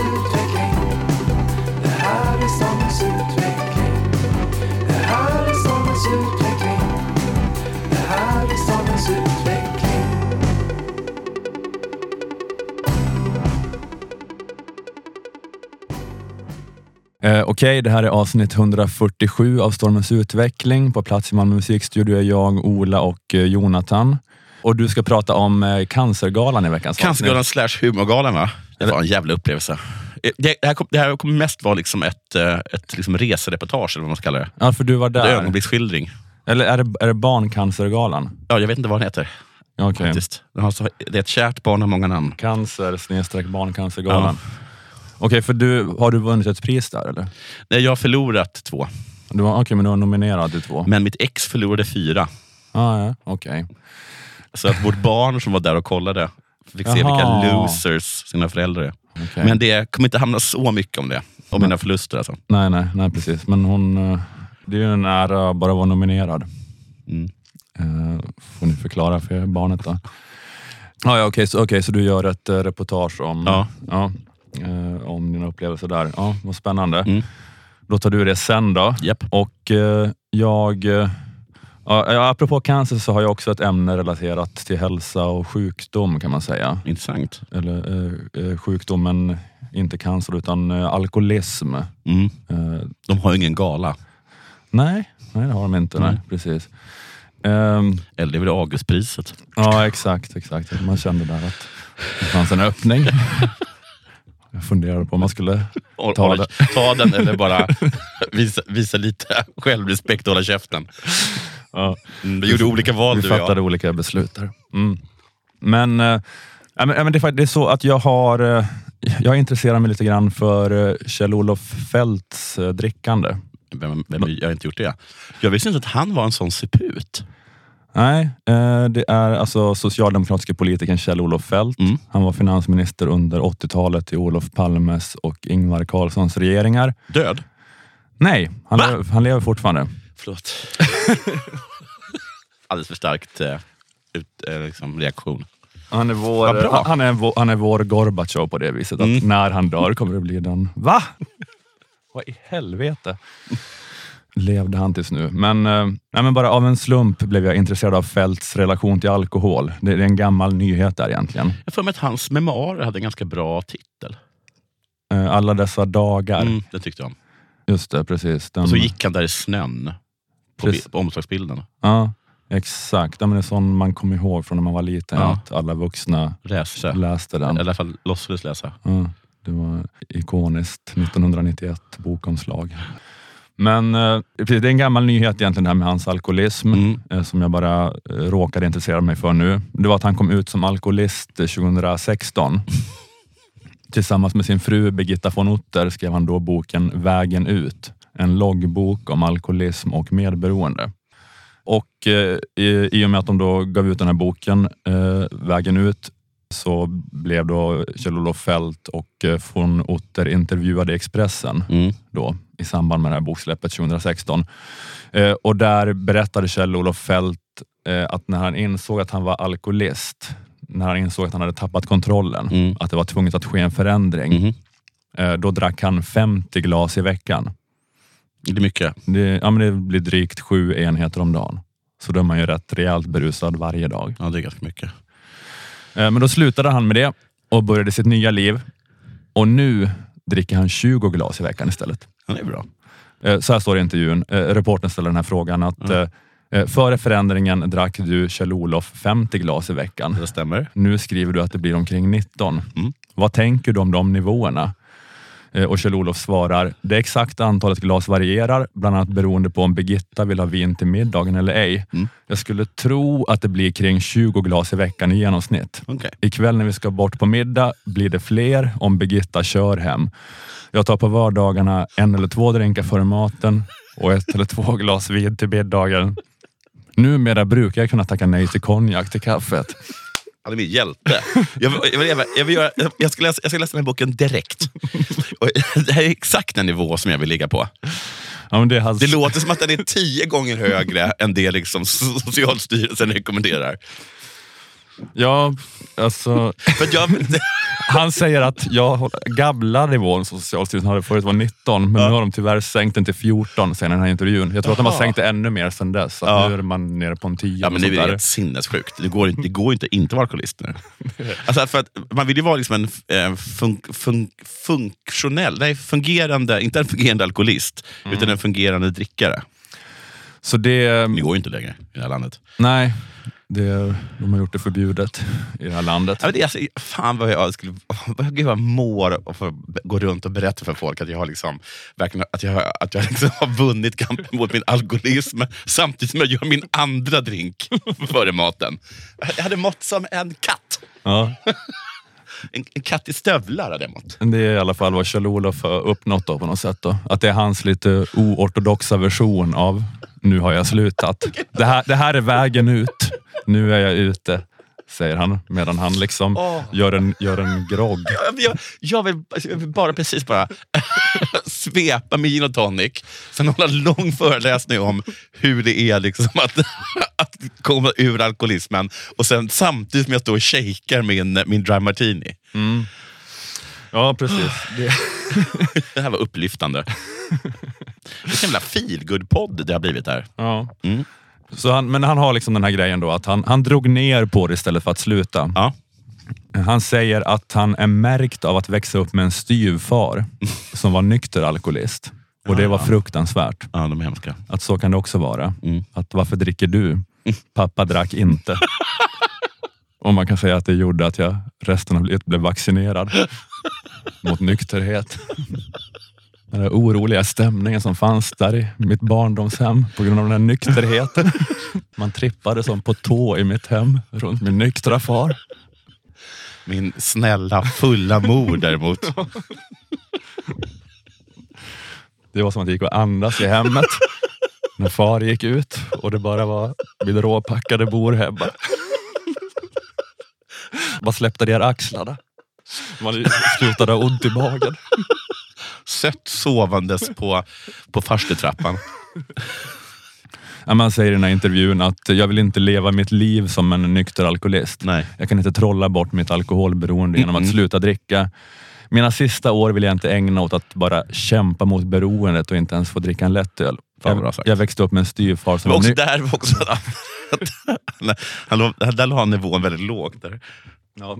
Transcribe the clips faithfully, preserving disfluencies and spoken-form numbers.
utveckling. Det här är stadens utveckling. Det här är stadens utveckling. Det här är stadens utveckling. Eh, Okej, okay, det här är avsnitt hundrafyrtiosju av Stormens utveckling. På plats i Malmö musikstudio är jag, Ola och eh, Jonathan. Och du ska prata om eh, Cancergalan i veckans Cancergalan slash humorgalan, va? Det var en jävla upplevelse. Det, det, här, kom, det här kommer mest vara liksom ett, ett liksom resereportage, eller vad man ska kalla det. Ja, för du var där. Det är ögonblicksskildring. Eller är det, är det Barncancergalan? Ja, jag vet inte vad den heter. Okej. Okay. Det är ett kärt barn av många namn. Cancer snedstreck Barncancergalan. Ja. Okej, okay, för du, har du vunnit ett pris där, eller? Nej, jag har förlorat två. Okej, okay, men du har nominerat i två. Men mitt ex förlorade fyra. Ah, ja, okej. Okay. Så att vårt barn som var där och kollade fick se Jaha. vilka losers sina föräldrar är. Okay. Men det kommer inte hamna så mycket om det. Om nej. mina förluster alltså. Nej, nej, nej, precis. Men hon, det är ju en ära bara att vara nominerad. Mm. Uh, får ni förklara för barnet då? Ah, ja, okej, okay, så, okay, så du gör ett uh, reportage om... Ja. ja. Uh, om dina upplevelser där. Ja, vad spännande. Mm. Då tar du det sen då. Yep. Och uh, jag... Uh, ja, apropå cancer så har jag också ett ämne relaterat till hälsa och sjukdom, kan man säga. Intressant. Eller uh, uh, sjukdomen, inte cancer utan uh, alkoholism. Mm. Uh, de har ju ingen gala. Nej, nej det har de inte. Nej, nej precis. Um, Eller det är väl Augustpriset. Ja, exakt, exakt. Man kände där att det fanns en öppning. Jag funderade på om man skulle ta, den. ta den eller bara visa, visa lite självrespekt och hålla käften. Ja. Vi gjorde olika val. Vi du fattade jag. olika beslut där. Mm. Men, äh, men det, är, det är så att jag har äh, jag intresserar mig lite grann för äh, Kjell-Olof Feldts äh, drickande. Vem, vem, jag har inte gjort det. Jag visste inte att han var en sån suput. Nej, eh, det är alltså socialdemokratiska politikern Kjell-Olof Feldt. Mm. Han var finansminister under åttiotalet i Olof Palmes och Ingvar Carlssons regeringar. Död? Nej, han, lever, han lever fortfarande. Förlåt. Alldeles för starkt eh, ut, eh, liksom reaktion. Han är vår, han, han, är vår, han är vår Gorbachev på det viset. Mm. Att när han dör kommer det bli den... Va? Vad i helvete? Levde han tills nu. Men, eh, nej, men bara av en slump blev jag intresserad av Feldts relation till alkohol. Det är en gammal nyhet där egentligen. Jag får med att hans memoarer hade en ganska bra titel. Eh, alla dessa dagar. Mm, det tyckte jag om. Just det, precis. Den... Och så gick han där i snön. På, bi- på omslagsbilden. Ja, exakt. Det är sån man kommer ihåg från när man var liten. Ja. Att alla vuxna läste, läste den. I alla fall låtsades läsa. Ja, det var ikoniskt nittonhundranittioett bokomslag. Men eh, det är en gammal nyhet egentligen här med hans alkoholism. Mm. eh, som jag bara eh, råkade intressera mig för nu. Det var att han kom ut som alkoholist tjugohundrasexton. Tillsammans med sin fru Birgitta von Otter skrev han då boken Vägen ut. En loggbok om alkoholism och medberoende. Och eh, i, i och med att de då gav ut den här boken eh, Vägen ut, så blev då Kjell-Olof Feldt och eh, von Otter intervjuade i Expressen mm. då i samband med det här boksläppet tjugohundrasexton. Eh, och där berättade Kjell-Olof Feldt eh, att när han insåg att han var alkoholist, när han insåg att han hade tappat kontrollen, mm. att det var tvunget att ske en förändring, mm. eh, då drack han femtio glas i veckan. Det är mycket. Det, ja, men det blir drygt sju enheter om dagen. Så då är man ju rätt rejält berusad varje dag. Ja, det är ganska mycket. Eh, men då slutade han med det och började sitt nya liv. Och nu dricker han tjugo glas i veckan istället. Ja, det är bra. Eh, så här står det i intervjun. Eh, reportern ställer den här frågan att mm. eh, före förändringen drack du Kjell-Olof femtio glas i veckan. Det stämmer. Nu skriver du att det blir omkring nitton. Mm. Vad tänker du om de nivåerna? Och Kjell-Olof svarar, det exakta antalet glas varierar, bland annat beroende på om Birgitta vill ha vin till middagen eller ej. Mm. Jag skulle tro att det blir kring tjugo glas i veckan i genomsnitt. Okay. Ikväll när vi ska bort på middag blir det fler om Birgitta kör hem. Jag tar på vardagarna en eller två drinkar före maten och ett eller två glas vin till middagen. Numera brukar jag kunna tacka nej till konjak till kaffet. Han är min hjälte. Jag, jag, jag, jag, vill göra, jag, ska läsa, jag ska läsa den här boken direkt. Och det här är exakt den nivå som jag vill ligga på. Ja, men det, has... det låter som att den är tio gånger högre än det liksom Socialstyrelsen rekommenderar. Ja, alltså... För jag, han säger att jag gamla nivån som Socialstyrelsen hade förut var nitton, men ja. nu har de tyvärr sänkt den till fjorton sen den här intervjun. Jag tror Aha. att de har sänkt det ännu mer sen dess. Så ja. nu är man nere på en tio. Ja, men det är helt sinnessjukt. Det går inte, det går inte inte vara alkoholist nu. Alltså för att man vill ju vara liksom en fun, fun, funktionell, nej, fungerande, inte en fungerande alkoholist, mm. utan en fungerande drickare. Så det... Det går ju inte längre i det här landet. Nej. Det, de har gjort det förbjudet i det här landet. Ja, det är alltså, fan vad jag skulle vad jag mår och få gå runt och berätta för folk att jag har liksom verkligen att jag att jag liksom har vunnit kampen mot min alkoholism samtidigt som jag gör min andra drink före maten. Jag hade mått som en katt. Ja. En, en katt i stövlar hade jag mått. Det är i alla fall vad Kjell-Olof har uppnått då, på något sätt då. Att det är hans lite oortodoxa version av nu har jag slutat. Det här, det här är vägen ut. Nu är jag ute, säger han, medan han liksom oh. gör, en, gör en grogg. Jag, jag, jag, vill, jag vill bara precis bara svepa med gin och tonic, sen hålla en lång föreläsning om hur det är liksom att, att komma ur alkoholismen och sen samtidigt som jag står och shakar min, min dry martini. Mm. Ja, precis. Det... det här var upplyftande. Det är en jävla feelgood-podd det har blivit här. Ja. Mm. Så han, men han har liksom den här grejen då att han, han drog ner på det istället för att sluta. Ja. Han säger att han är märkt av att växa upp med en styvfar som var nykter alkoholist. Och det var fruktansvärt. Ja, de är hemska. Att så kan det också vara. Mm. Att varför dricker du? Pappa drack inte. Och man kan säga att det gjorde att jag resten av livet blev vaccinerad mot nykterhet. Den där oroliga stämningen som fanns där i mitt barndomshem på grund av den här nykterheten. Man trippade som på tå i mitt hem runt min nyktra far. Min snälla, fulla mor däremot. Det var som att det gick att andas i hemmet när far gick ut och det bara var vid råpackade bor hemma. Bara släppte ner axlarna. Man slutade ha ont i magen. Sött sovandes på, på farstutrappan. Ja, man säger i den här intervjun att jag vill inte leva mitt liv som en nykter alkoholist. Nej. Jag kan inte trolla bort mitt alkoholberoende genom Mm-mm. att sluta dricka. Mina sista år vill jag inte ägna åt att bara kämpa mot beroendet och inte ens få dricka en lättöl. Jag, jag växte upp med en styvfar som var också ny- där var också han, han, där la han nivån väldigt lågt där. Ja.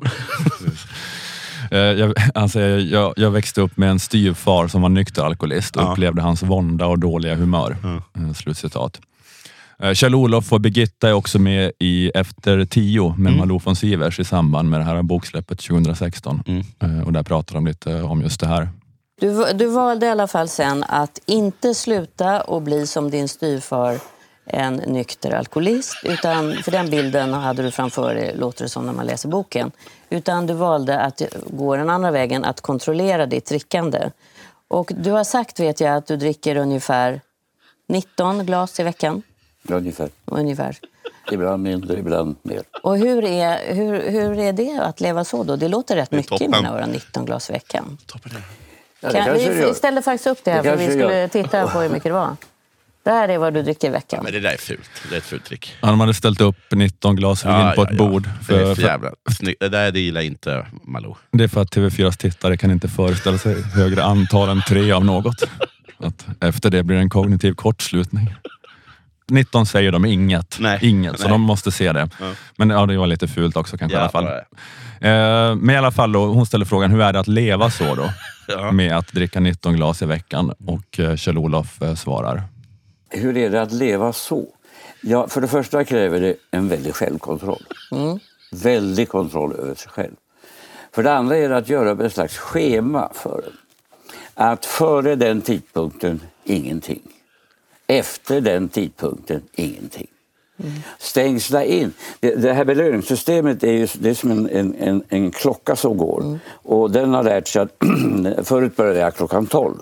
Jag, alltså, jag, jag växte upp med en styvfar som var nykter alkoholist och ja. upplevde hans vånda och dåliga humör. Ja. Slutcitat. Kjell-Olof och Birgitta är också med i Efter tio med mm. Malou von Sivers i samband med det här boksläppet tjugohundrasexton. Mm. Och där pratar de lite om just det här. Du, du valde i alla fall sen att inte sluta och bli som din styvfar, en nykter alkoholist, utan för den bilden hade du framför dig, låter det som när man läser boken, utan du valde att gå den andra vägen, att kontrollera ditt drickande. Och du har sagt, vet jag, att du dricker ungefär nitton glas i veckan. Ungefär. Ungefär. Ibland mindre, ibland mer. Och hur är, hur, hur är det att leva så då? Det låter rätt det mycket toppen. i mina öron, nitton glas i veckan. Toppen. Ja, kan, vi ställde faktiskt upp det här det för vi skulle gör. titta på hur mycket det var. Det här är vad du dricker i veckan. Ja, men det där är fult. Det är ett fult trick. Han hade ställt upp nitton glas vin ja, på ett ja, bord. Ja. För, det är för jävla. Det där det gillar inte Malou. Det är för att T V fyras tittare kan inte föreställa sig högre antal än tre av något. Att efter det blir det en kognitiv kortslutning. nitton säger de inget. Nej. Inget, så Nej. de måste se det. Ja. Men ja, det var lite fult också kanske ja, i alla fall. Eh, men i alla fall då, hon ställer frågan, hur är det att leva så då? Ja. Med att dricka nitton glas i veckan. Och eh, Kjell-Olof eh, svarar. Hur är det att leva så? Ja, för det första kräver det en väldig självkontroll. Mm. Väldig kontroll över sig själv. För det andra är det att göra ett slags schema för det. Att före den tidpunkten, ingenting. Efter den tidpunkten, ingenting. Mm. Stängsla in. Det, det här belöningssystemet är ju det är som en, en, en, en klocka som går. Mm. Och den har lärt sig att förut började jag klockan tolv.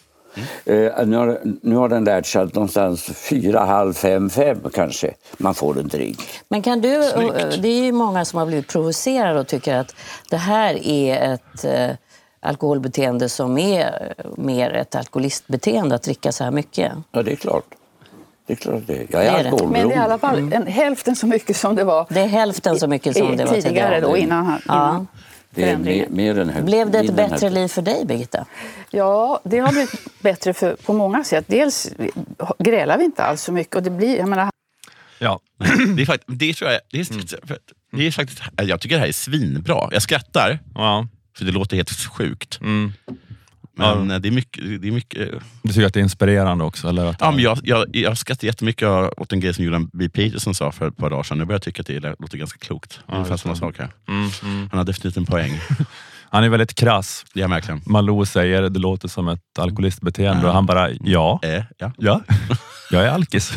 Mm. Uh, nu, har, nu har den lärt sig att någonstans fyra, halv, fem, fem kanske man får en drink. Men kan du, det är ju många som har blivit provocerade och tycker att det här är ett uh, alkoholbeteende som är mer ett alkoholistbeteende, att dricka så här mycket. Ja, det är klart. Det är klart det. Jag är, Det är det. alkoholberoende. Men det är i alla fall en, hälften så mycket som det var Det är hälften så mycket som i- det var tidigare tidigare. då, innan, han- Ja. innan Det är mer, förändringen. mer än hälften. Blev det ett Mindre än bättre hälften. liv för dig, Birgitta? Ja, det har blivit bättre för, på många sätt. Dels grälar vi inte alls så mycket och det blir, jag menar, Ja. Det är faktiskt, det tror jag, det är, för att det är faktiskt, jag tycker det här är svinbra. Jag skrattar, Ja. för det låter helt sjukt. Mm. Men det är mycket... Det är mycket Du tycker att det är inspirerande också? Eller att ja, men jag, jag, jag skrattar jättemycket åt en grej som Jordan B. Peterson sa för ett par dagar sedan. Jag börjar tycka att det låter ganska klokt. Ja, Ungefär just samma det. sak här. Mm, mm. Han har definitivt en poäng. Han är väldigt krass. Det är verkligen. Malou säger det låter som ett alkoholistbeteende Ja. och han bara, ja, Eh, ja. ja, jag är alkis.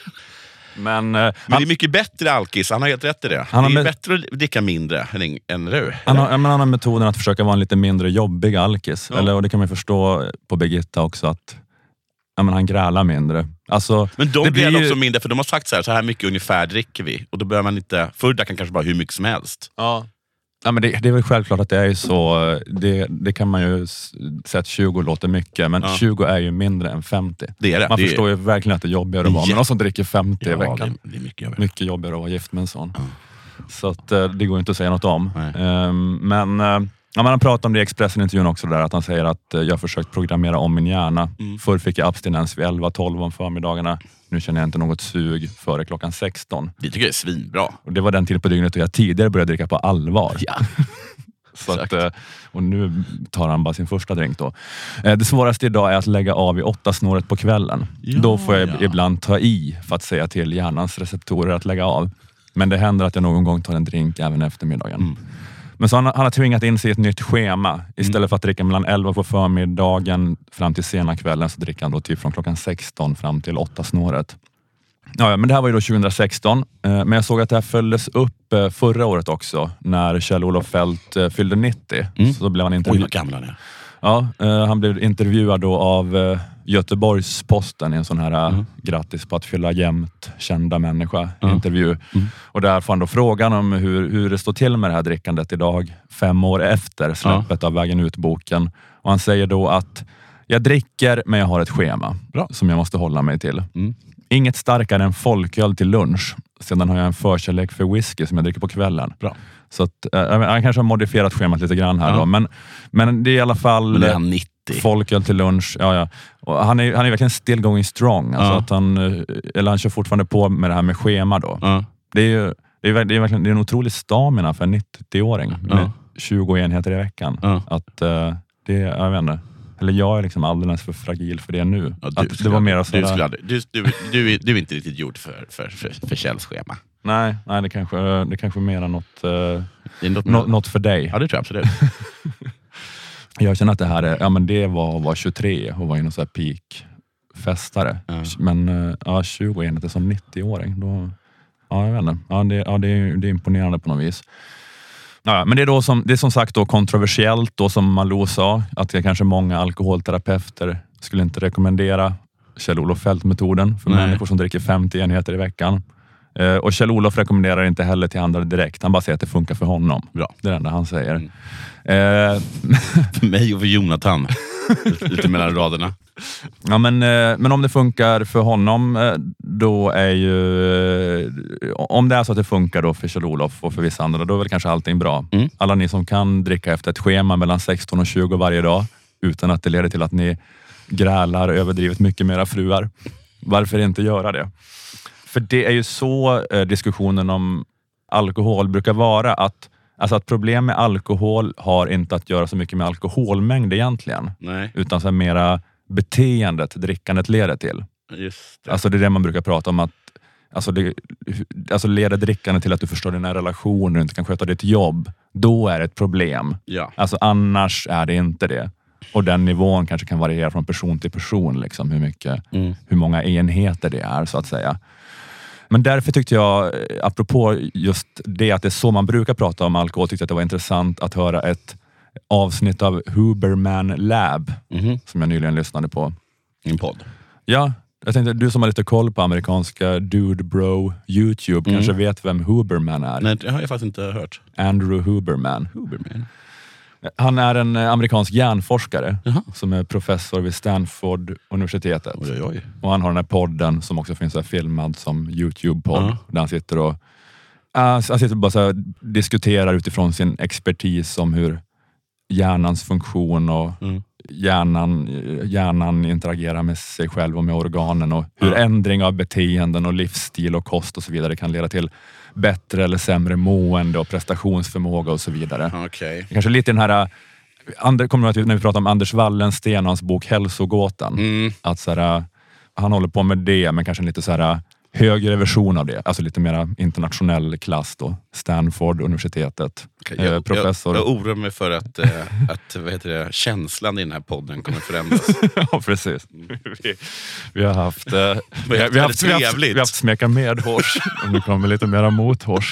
Men, eh, Men han, det är mycket bättre alkis, han har helt rätt i det. Han har det är med- bättre att dricka mindre än, än du. han, har, ja, men han har metoden att försöka vara en lite mindre jobbig alkis. Ja. Eller, och det kan man förstå på Birgitta också att ja, men han grälar mindre. Alltså, Men de det blir blir också ju- mindre, för de har sagt så här, så här mycket ungefär dricker vi. Och då börjar man inte, förr där kan kanske bara hur mycket som helst. Ja. Ja, men det, det är väl självklart att det är så. Det, det kan man ju s- säga att tjugo låter mycket, men Ja. tjugo är ju mindre än femtio. Det är det. Man det förstår är, ju verkligen att det är jobbigare att vara Ja. med någon som dricker femtio i ja, veckan. det, det är mycket jobbigt. Mycket jobbigare att vara gift med en sån. Ja. Så att, eh, det går inte att säga något om. Nej. Ehm, men eh, ja, man har pratat om det i Expressen-intervjun också, där att han säger att eh, jag har försökt programmera om min hjärna. Mm. Förr fick jag abstinens vid elva tolv om förmiddagarna. Nu känner jag inte något sug före klockan sexton. Det tycker jag är svinbra. Och det var den tiden på dygnet då jag tidigare började dricka på allvar. Ja. Så att, Exakt. eh, och nu tar han bara sin första drink då. Eh, Det svåraste idag är att lägga av i åtta snåret på kvällen. Ja, då får jag ja. ibland ta i för att säga till hjärnans receptorer att lägga av. Men det händer att jag någon gång tar en drink även efter middagen. Mm. Men så han, han har tvingat in sig i ett nytt schema. Istället för att dricka mellan elva på förmiddagen fram till sena kvällen, så dricker han då typ från klockan sexton fram till åtta snåret. Ja, ja, men det här var ju då tjugohundrasexton, eh, men jag såg att det här följdes upp eh, förra året också när Kjell-Olof Feldt eh, fyllde nittio. Mm. Så blev han Oj, intervju- vad gammal han är. ja, eh, han blev intervjuad då av eh, Göteborgs-Posten i en sån här eh, Mm. grattis på att fylla jämnt kända människa Mm. intervju. Mm. Och där får han då frågan om hur, hur det står till med det här drickandet idag, fem år efter släppet av Vägen ut-boken. Och han säger då att jag dricker, men jag har ett schema Bra. som jag måste hålla mig till. Mm. Inget starkare än folköl till lunch. Sedan har jag en förkärlek för whisky som jag dricker på kvällen. Bra. Så att, eh, han kanske har modifierat schemat lite grann här Ja. då. Men, men det är i alla fall Men det är han nittio. folköl till lunch. Ja, ja. Och han, är, han är verkligen still going strong. Alltså Ja. att han, eh, eller han kör fortfarande på med det här med schema då. Ja. Det är ju det är, ver- det är verkligen det är en otrolig stamina för en nittioåring med Ja. tjugo enheter i veckan. Ja. Att eh, det är, jag vet inte. Eller jag är liksom alldeles för fragil för det nu. Ja, du att det skulle var aldrig- mer du, sådär, skulle aldrig, du, du, du, är- du är inte riktigt gjord för, för, för, för Kjells schema. nej, nej, det kanske det kanske är mer än något, eh, Det är något, nå- något för dig. Ja, det tror jag absolut. Jag känner att det här är, ja men det var, var tjugotre och var ju någon sån här peak-festare. Ja. Men eh, ja, tjugo enheter som nittioåring, då, ja jag vet inte. Ja, det, ja, det, är, det är imponerande på något vis. Ja, men det är, då som, det är som sagt då kontroversiellt, då som Malou sa, att det kanske många alkoholterapeuter skulle inte rekommendera Kjell-Olof Feldt-metoden för Nej. människor som dricker femtio enheter i veckan. Eh, och Kjell-Olof rekommenderar inte heller till andra direkt. Han bara säger att det funkar för honom. Bra. Det är det enda han säger. Mm. Eh, För mig och för Jonathan. Ute mellan raderna. Ja, men, eh, men om det funkar för honom, eh, då är ju... eh, Om det är så att det funkar då för Kjell-Olof och för vissa andra, då är väl kanske allting bra. Mm. Alla ni som kan dricka efter ett schema mellan sexton och tjugo varje dag, utan att det leder till att ni grälar överdrivet mycket med era fruar. Varför inte göra det? För det är ju så eh, diskussionen om alkohol brukar vara, att Alltså att problem med alkohol har inte att göra så mycket med alkoholmängd egentligen. Nej, Utan så här mera beteendet drickandet leder till. just det. Alltså det är det man brukar prata om, att alltså, det, alltså leder drickandet till att du förstår dina relationer och inte kan sköta ditt jobb. Då är det ett problem. Ja. Alltså annars är det inte det. Och den nivån kanske kan variera från person till person. Liksom, hur, mycket, Mm. hur många enheter det är så att säga. Men därför tyckte jag, apropå just det att det är så man brukar prata om alkohol, tyckte jag att det var intressant att höra ett avsnitt av Huberman Lab Mhm. som jag nyligen lyssnade på. En podd. Ja, jag tänkte du som har lite koll på amerikanska Dude Bro YouTube kanske vet vem Huberman är. Nej, det har jag faktiskt inte hört. Andrew Huberman. Huberman. Han är en amerikansk hjärnforskare Jaha. som är professor vid Stanford-universitetet. Oj, oj, oj. Och han har den här podden som också finns här filmad som YouTube-podd. Ja. Där han sitter och uh, han sitter bara så här, diskuterar utifrån sin expertis om hur hjärnans funktion och Mm. hjärnan, hjärnan interagerar med sig själv och med organen och hur Ja. ändring ändring av beteenden och livsstil och kost och så vidare kan leda till bättre eller sämre mående och prestationsförmåga och så vidare. Okej. Kanske lite den här, andre, kommer du ihåg när vi pratade om Anders Wallensten och hans bok Hälsogåtan. Mm. Att så här, han håller på med det, men kanske en lite så här högre version av det. Alltså lite mer internationell klass då. Stanford, universitetet. Okej, Eh, Jag, professor. jag, jag oroar mig för att, eh, att vad heter det, känslan i den här podden kommer förändras. Ja, precis. Vi, vi har haft, eh, vi, har- vi, har haft, vi, har haft, trevligt. vi har haft smeka med hårs. Och nu kommer lite mera mot hårs.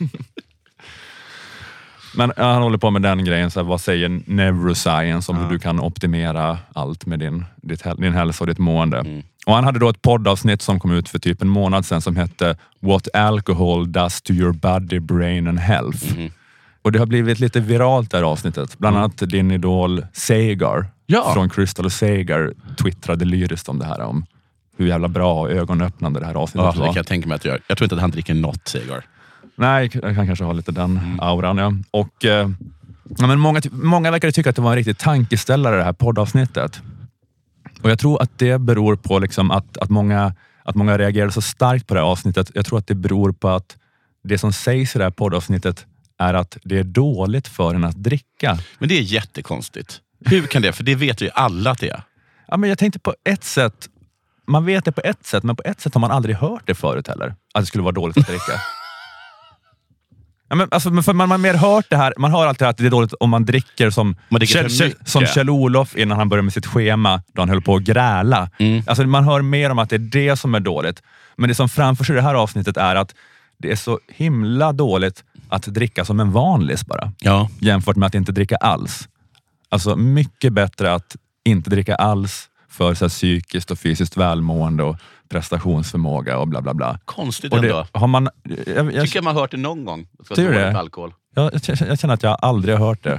Men ja, han håller på med den grejen. Så här, vad säger neuroscience om Ja. hur du kan optimera allt med din, ditt, häl- din hälsa och ditt mående. Mm. Och han hade då ett poddavsnitt som kom ut för typ en månad sedan som hette What Alcohol Does to Your Body, Brain and Health. Mm. Och det har blivit lite viralt det här avsnittet. Bland annat din idol Sagar Ja. från Crystal Sagar twittrade lyriskt om det här. Om hur jävla bra och ögonöppnande det här Ja, avsnittet det var. kan jag tänka mig att jag gör. Jag tror inte att han dricker något, Segar. Nej, jag kan kanske ha lite den Mm. auran. Ja. Och, eh, ja, men många, många verkar tycka att det var en riktig tankeställare det här poddavsnittet. Och jag tror att det beror på liksom att, att, många, att många reagerade så starkt på det här avsnittet. Jag tror att det beror på att det som sägs i det här poddavsnittet är att det är dåligt för en att dricka. Men det är jättekonstigt. Hur kan det? För det vet ju alla att det är. Ja, men jag tänkte på ett sätt, man vet det på ett sätt, men på ett sätt har man aldrig hört det förut heller. Att det skulle vara dåligt att dricka. Ja, men alltså, men för man har mer hört det här, man hör alltid att det är dåligt om man dricker som Man dricker för Kjell, mycket. som Kjell-Olof innan han började med sitt schema då han höll på att gräla. Mm. Alltså, man hör mer om att det är det som är dåligt. Men det som framförs i det här avsnittet är att det är så himla dåligt att dricka som en vanlis bara. Ja. Jämfört med att inte dricka alls. Alltså mycket bättre att inte dricka alls för så här, psykiskt och fysiskt välmående och prestationsförmåga och bla bla bla. Konstigt Och ändå. det har man... Jag, jag, Tycker jag man har hört det någon gång. Ska Tycker du dåligt det? alkohol. jag, jag känner att jag aldrig har hört det.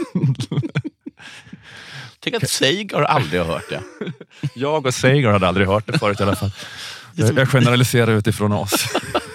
Tänk att Segar aldrig har hört det. Jag och Sagar hade aldrig hört det förut i alla fall. Jag, jag generaliserar utifrån oss.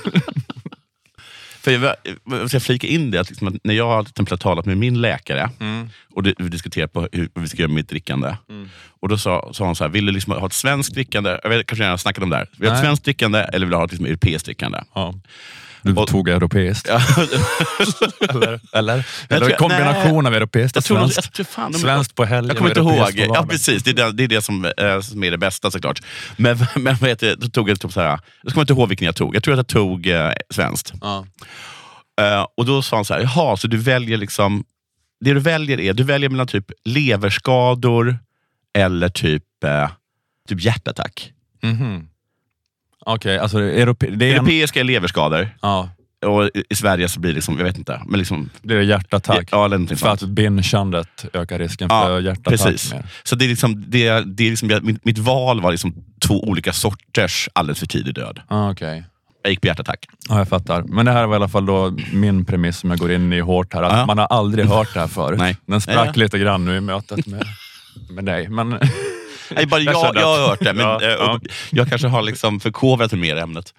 För jag, jag ska flika in det, att liksom, att när jag har till exempel talat med min läkare Mm. och det, vi diskuterat på hur vi ska göra med mitt drickande. Och då sa, sa hon så här, vill du liksom ha ett svenskt drickande? Jag vet, kanske jag har snackat om det här. Vill du ha ett Nej. svenskt drickande eller vill du ha ett liksom, europeiskt drickande? Ja. Du Och- tog europeiskt. Ja. Eller? Eller, Jag eller tror- kombination av europeiskt och Jag tror, svenskt. jag tror fan, Svenskt på helgen jag kommer och inte ihåg. europeiskt på Ja, vardagen. precis. Det är det, det, är det som, eh, som är det bästa såklart. Men, men vad heter det? Då tog jag typ så här. Jag kommer inte ihåg vilken jag tog. Jag tror att jag tog eh, svenskt. Ja. Eh, och då sa han så här, jaha, så du väljer liksom, det du väljer är, du väljer mellan typ leverskador eller typ, eh, typ hjärtattack. Mhm. Okej, alltså europe, det är en, Europeiska är leverskador ja, och i, i Sverige så blir det liksom, jag vet inte, men liksom, det är hjärtattack. ja, eller någonting För att sånt. bingeandet ökar risken Ja, för hjärtattack precis. mer. Så det är liksom, det, det är liksom jag- mitt, mitt val var liksom två olika sorters alldeles för tidig död. Ah, okej. Jag gick på hjärtattack. Ja, jag fattar. Men det här var i alla fall då min premiss som jag går in i hårt här. Att Ja. man har aldrig hört det här förut. Nej. Den sprack Ja. lite grann nu i mötet med, med dig. Men, Nej, bara jag, kände jag att- har hört det, men Ja, eh, ja. och jag kanske har liksom förkovrat mig mer i ämnet.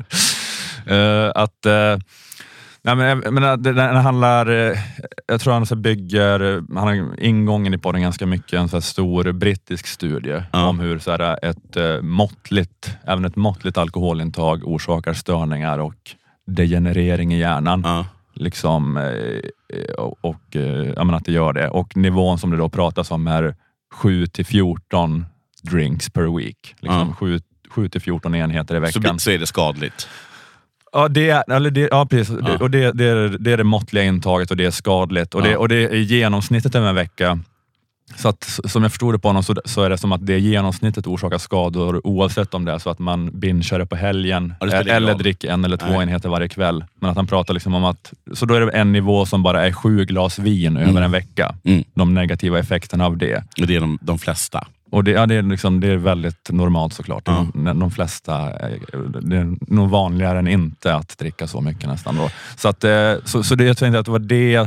eh, att... eh, nej, men, jag menar, det, den handlar... eh, jag tror han så bygger... eh, Han har ingången i podden ganska mycket. En så här stor brittisk studie Ja. om hur så här, ett eh, måttligt, även ett måttligt alkoholintag orsakar störningar och degenerering i hjärnan. Ja. Liksom, eh, och, och eh, jag menar att det gör det. Och nivån som det då pratas om är sju till fjorton drinks per week. Liksom Ja. sju till fjorton enheter i Så, veckan. blir- så är det skadligt. Ja, det är, eller det, ja, precis. Ja. Det, och det, det, är, det är det måttliga intaget och det är skadligt. Och, Ja. det, och det är genomsnittet över en vecka. Så att, som jag förstod det på honom så, så är det som att det genomsnittet orsakar skador oavsett om det är så att man bingear det på helgen Ja, det spelar ingen eller roll. dricker en eller två Nej. enheter varje kväll. Men att han pratar liksom om att, så då är det en nivå som bara är sju glas vin över en vecka. Mm. De negativa effekterna av det. Och det är de, de flesta. Och det, ja, det, är liksom, det är väldigt normalt såklart. Ja. De, de flesta, är- det är nog vanligare än inte att dricka så mycket nästan. Då. Så, att, eh, så, så det, jag tänkte att det var det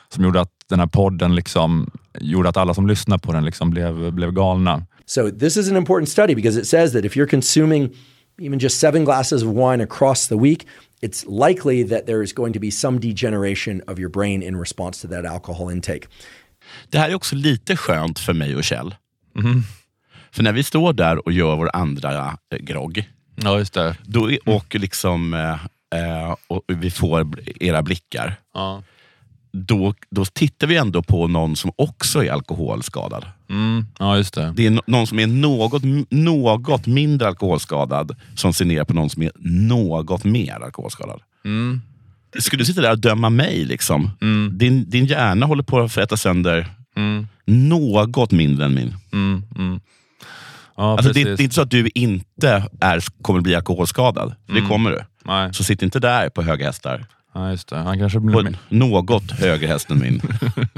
som gjorde att den här podden liksom gjorde att alla som lyssnar på den liksom blev, blev galna. So this is an important study because it says that if you're consuming even just seven glasses of wine across the week, it's likely that there is going to be some degeneration of your brain in response to that alcohol intake. Det här är också lite skönt för mig och Kjell. Mm. För när vi står där och gör vår andra eh, grogg, ja, just det. Då är, och, liksom, eh, och vi får era blickar, ja. då, då tittar vi ändå på någon som också är alkoholskadad. Mm. Ja, just det. Det är no- någon som är något, något mindre alkoholskadad som ser ner på någon som är något mer alkoholskadad. Mm. Skulle du sitta där och döma mig liksom? Mm. Din, din hjärna håller på att äta sönder mm. något mindre än min. Mm. Mm. Ja, alltså det, det är inte så att du inte är, kommer bli alkoholskadad. Mm. Det kommer du. Nej. Så sitt inte där på höga hästar. Ja, just det. Han kanske blir på något högre häst än min.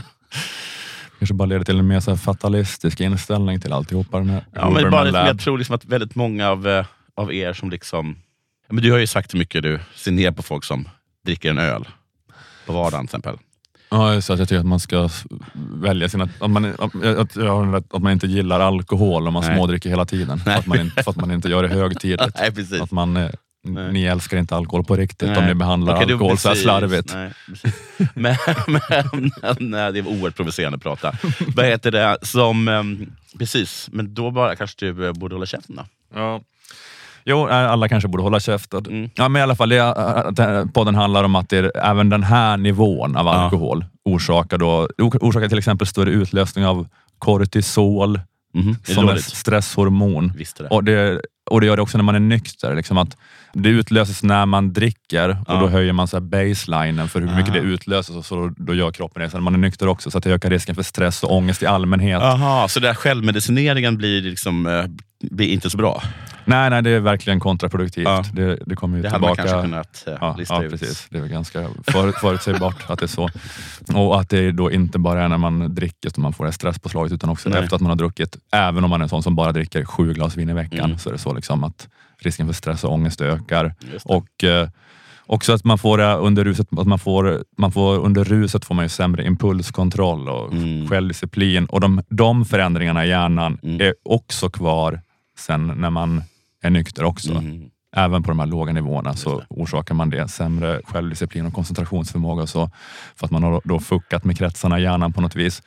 Kanske bara leder till en mer så här fatalistisk inställning till alltihopa. Den här ja, men bara, jag tror liksom att väldigt många av, av er som liksom... Men du har ju sagt hur mycket du ser ner på folk som dricker en öl på vardagen till exempel. Ja, så att jag tycker att man ska välja sina... Att man, att, att man inte gillar alkohol om man Nej. smådricker hela tiden. För att, man inte, för att man inte gör det högtidligt. Nej, precis. Att man... Nej. Ni älskar inte alkohol på riktigt. Nej. Om ni behandlar okay, alkohol så här slarvigt. Nej, men, men, nej, det är oerhört provocerande att prata. Vad heter det? Som, um, precis, men då bara kanske du borde hålla käften då. Ja. Jo, alla kanske borde hålla käften. Mm. Ja, men i alla fall, det, podden handlar om att det är, även den här nivån av alkohol ja. orsakar, då, orsakar till exempel större utlösning av kortisol, mm-hmm. som är ett stresshormon. Visste det. Och det Och det gör det också när man är nykter. Liksom att det utlöses när man dricker ja. och då höjer man så här baselinen för hur mycket Aha. det utlöses och så då, då gör kroppen det. Så när man är nykter också så att det ökar risken för stress och ångest i allmänhet. Jaha, så där självmedicineringen blir, liksom, eh, blir inte så bra? Nej, nej, det är verkligen kontraproduktivt. Ja. Det, det kommer ju det tillbaka. Det hade man kanske kunnat eh, ja, lista ja, ut. Precis. Det är ganska för, förutsägbart att det är så. Och att det då inte bara är när man dricker som man får det stresspåslaget utan också nej. efter att man har druckit. Även om man är en sån som bara dricker sju glas vin i veckan mm. så är det så liksom att risken för stress och ångest ökar. Och eh, också att man får det under ruset, att man får, man får under ruset får man ju sämre impulskontroll och mm. självdisciplin. Och de, de förändringarna i hjärnan mm. är också kvar sen när man är nykter också. Mm. Även på de här låga nivåerna så orsakar man det. Sämre självdisciplin och koncentrationsförmåga och så. För att man har då fuckat med kretsarna i hjärnan på något vis.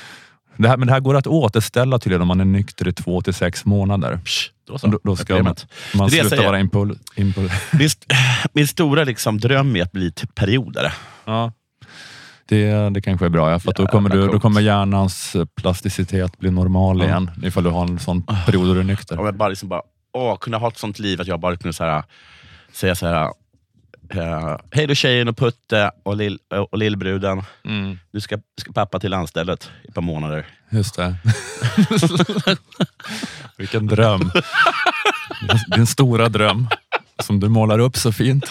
Det här, men det här går att återställa till om man är nykter i två till sex månader. Psh, då, så. Då, då ska man, man sluta vara impuls. Impul- min, min stora liksom, dröm är att bli typ periodare. Ja. Det, det kanske är bra, ja, för att då, kommer du, då kommer hjärnans plasticitet bli normal mm. igen. Ifall du har en sån period där du är nykter. Ja, bara, liksom bara, åh, kunna ha ett sånt liv att jag bara kunde så här, säga så här... Uh, hej då tjejen och Putte och, lill, och lillbruden. Mm. Du ska, ska pappa till anstället i ett par månader. Just det. Vilken dröm. Din stora dröm som du målar upp så fint.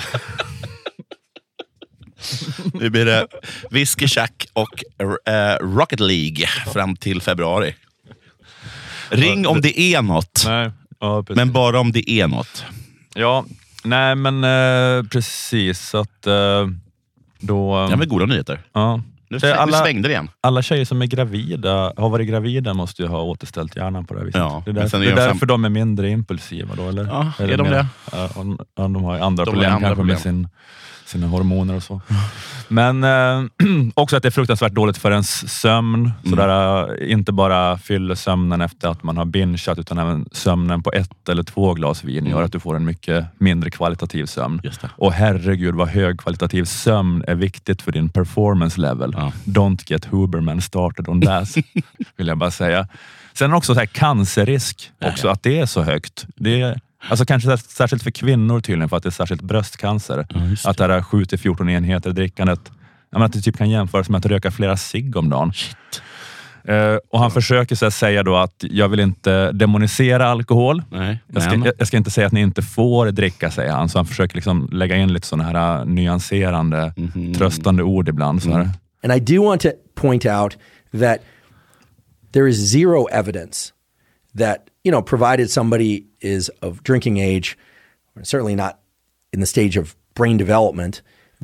Nu blir det Whisky Shack och uh, Rocket League fram till februari. Ring om det är något. Nej. Ja, men bara om det är något. Ja. Nej, men eh, precis så att eh, då... Ja, men goda nyheter. Ja. Nu, sväng, alla, nu svängde det igen. Alla tjejer som är gravida, har varit gravida måste ju ha återställt hjärnan på det här viset. Ja, det är därför, det är därför sam... de är mindre impulsiva då, eller? Ja, eller är de mer, det? Ja, de har andra de problem andra kanske problem. med sin, sina hormoner och så. Men eh, också att det är fruktansvärt dåligt för ens sömn. Mm. Sådär, inte bara fyller sömnen efter att man har bingeat utan även sömnen på ett eller två glas vin mm. gör att du får en mycket mindre kvalitativ sömn. Och herregud vad högkvalitativ sömn är viktigt för din performance level. Ja. Don't get Huberman started on that, vill jag bara säga. Sen också så här cancerrisk också, ja, ja. att det är så högt. Det är Alltså kanske särskilt för kvinnor tydligen, för att det är särskilt bröstcancer. Ja, det. Att det är sju till fjorton enheter drickandet, jag menar, att det typ kan jämföras med att röka flera cigg om dagen. Shit. Uh, och han ja. försöker så här säga då att jag vill inte demonisera alkohol. Nej, jag, ska, jag, jag ska inte säga att ni inte får dricka, säger han. Så han försöker liksom lägga in lite sådana här uh, nyanserande, mm-hmm. tröstande ord ibland. Så här. Mm. And I do want to point out that there is zero evidence that, you know, provided somebody is of drinking age, certainly not in the stage of brain development,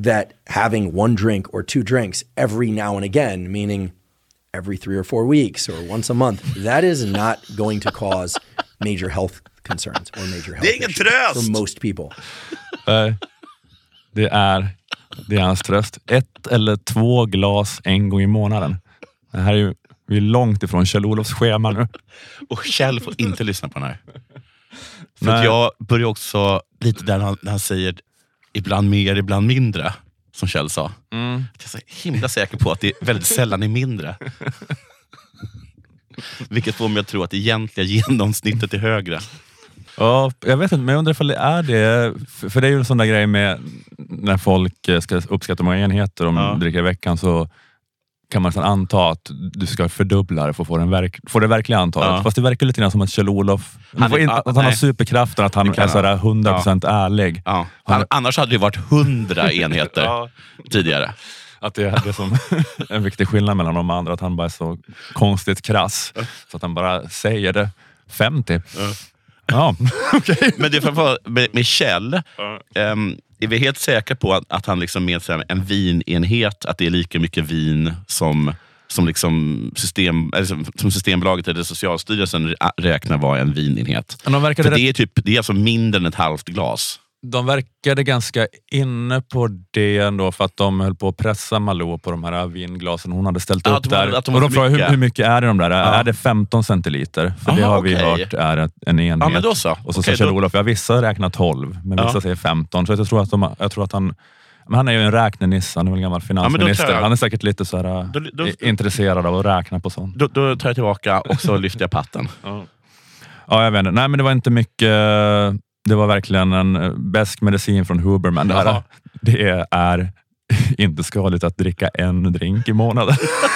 that having one drink or two drinks every now and again, meaning every three or four weeks or once a month, that is not going to cause major health concerns or major health Det är ingen issues tröst. for most people. Uh, det är det är hans tröst. Ett eller två glas en gång i månaden. Det här är ju, vi är långt ifrån Kjell-Olofs schema nu. Och Kjell får inte lyssna på den här. För Nej. att jag börjar också lite där han, när han säger ibland mer, ibland mindre, som Kjell sa. Mm. Jag är så himla säker på att det väldigt sällan är mindre. Vilket får mig att tro att det egentliga genomsnittet är högre. Ja, jag vet inte, men jag undrar ifall det är det. För det är ju en sån där grej med när folk ska uppskatta många enheter om Ja. dricker i veckan, så kan man nästan anta att du ska fördubbla det för att få, den verk, få det verkliga antalet. Ja. Fast det verkar lite grann som att Kjell-Olof Han han, är- in, ja, att han har nej. superkraften, att han Det kan är sådär han. hundra procent ärlig. Ja. Han- Annars hade det varit hundra enheter Ja. tidigare. Att det är det som en viktig skillnad mellan de andra, att han bara är så konstigt krass. Så att han bara säger det. femtio. Ja, okej. Men det är framförallt med, med Kjell, ehm, är vi helt säkra på att, att han liksom med så här, en vinenhet, att det är lika mycket vin som, som, liksom system, eller som, som Systembolaget eller Socialstyrelsen räknar vara en vinenhet. Men de verkade För rätt- det är, typ, det är alltså mindre än ett halvt glas. De verkade ganska inne på det ändå, för att de höll på att pressa Malou på de här vinglasen hon hade ställt Ja, upp att de var- där. att de Och var de för frågade hur, mycket. hur mycket är det de där? Ja. Är det femton centiliter? För det Aha, har vi okej. hört är ett- en enhet. Ja, men då så. Och så Okej, sa då- Kjell-Olof, ja, vissa räknar tolv, men vissa Ja. säger femton. Så jag tror att, de, jag tror att han... Men han är ju en räknenisse, han är väl en gammal men då finansminister. tar jag- Han är säkert lite så här, Då- då- i- intresserad av att räkna på sånt. Då, då tar jag tillbaka och så lyfter jag patten. Ja, jag vet inte. Nej, men det var inte mycket. Det var verkligen en besk medicin från Huberman. Det, här, Jaha. det är inte skadligt att dricka en drink i månaden.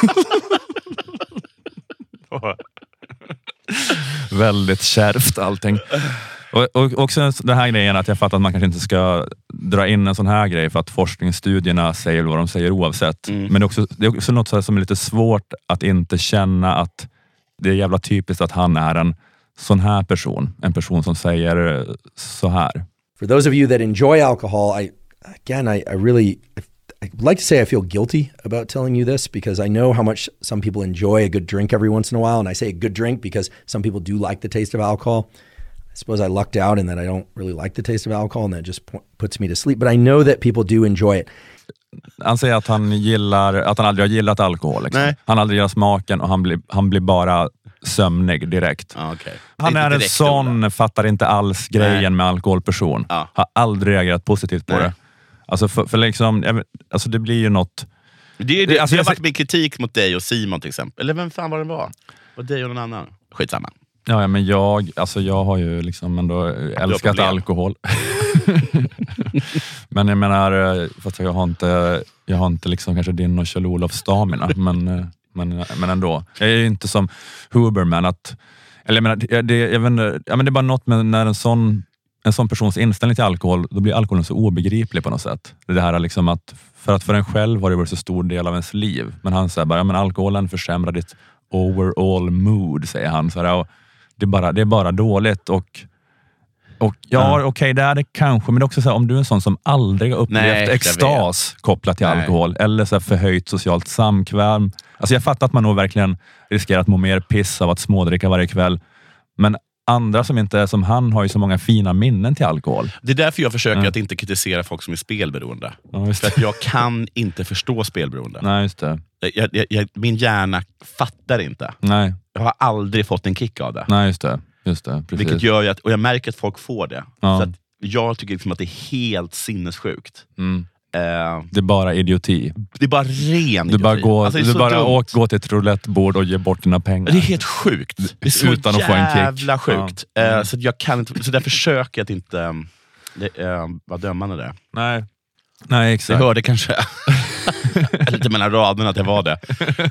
Väldigt kärvt allting. Och, och också den här grejen att jag fattar att man kanske inte ska dra in en sån här grej för att forskningsstudierna säger vad de säger oavsett. Mm. Men det är, också, det är också något så här som är lite svårt att inte känna att det är jävla typiskt att han är en sån här person. En person som säger så här. For those of you that enjoy alcohol, I again, I, I really, I, I'd like to say I feel guilty about telling you this because I know how much some people enjoy a good drink every once in a while. And I say a good drink because some people do like the taste of alcohol. I suppose I lucked out in that I don't really like the taste of alcohol and that just p- puts me to sleep. But I know that people do enjoy it. Han säger att han gillar, att han aldrig har gillat alkohol. Liksom. Nej. Han aldrig gillar smaken och han blir, han blir bara sömnig direkt. Ja, okay. Han är en sån, fattar inte alls grejen Nej. med alkoholperson. Ja. Har aldrig reagerat positivt på Nej. det. Alltså, för, för liksom, jag vet- alltså det blir ju något... Det, är- det, Alltså, det har jag varit ser- min kritik mot dig och Simon till exempel. Eller vem fan var det var? Var dig och någon annan? Skitsamma. Ja, ja, men jag, alltså jag har ju liksom ändå älskat problem. alkohol. Men jag menar, fast jag har inte, jag har inte liksom kanske din och Kjell-Olof stamina, men, men, men ändå. Jag är ju inte som Huberman att, eller jag menar, det, jag vet inte, ja, men det är bara något med när en sån, en sån persons inställning till alkohol, då blir alkoholen så obegriplig på något sätt. Det här liksom att, för att för en själv har det varit så stor del av ens liv. Men han säger bara, ja, men alkoholen försämrar ditt overall mood, säger han. Så här, och det, är bara, det är bara dåligt och Och ja, Mm. okej, okay, det är det kanske, men det är också så här, om du är en sån som aldrig har upplevt Nej, jag extas kopplat till Nej. alkohol eller så här förhöjt socialt samkväm. Alltså jag fattar att man nog verkligen riskerar att må mer piss av att smådricka varje kväll. Men andra som inte är som han har ju så många fina minnen till alkohol. Det är därför jag försöker Mm. att inte kritisera folk som är spelberoende. Ja, just För det. att jag kan inte förstå spelberoende. Nej, just det. Jag, jag, jag, min hjärna fattar inte. Nej, Jag har aldrig fått en kick av det. nej just det. Just det, precis. Vilket gör ju att, och jag märker att folk får det. Ja. Så att jag tycker liksom att det är helt sinnessjukt. Mm. Eh, Det är bara idioti. det är bara ren Du bara, idioti. går, Alltså, det är du så bara dumt. åk, gå till ett roulettebord och ge bort dina pengar. Det är helt sjukt. Det är så Utan att få en kick. jävla sjukt. Ja. Eh, så, att jag kan inte, så där försöker jag att inte um, det, uh, vara dömande där. Nej, nej Jag exakt. hörde kanske lite mellan raderna att jag var det.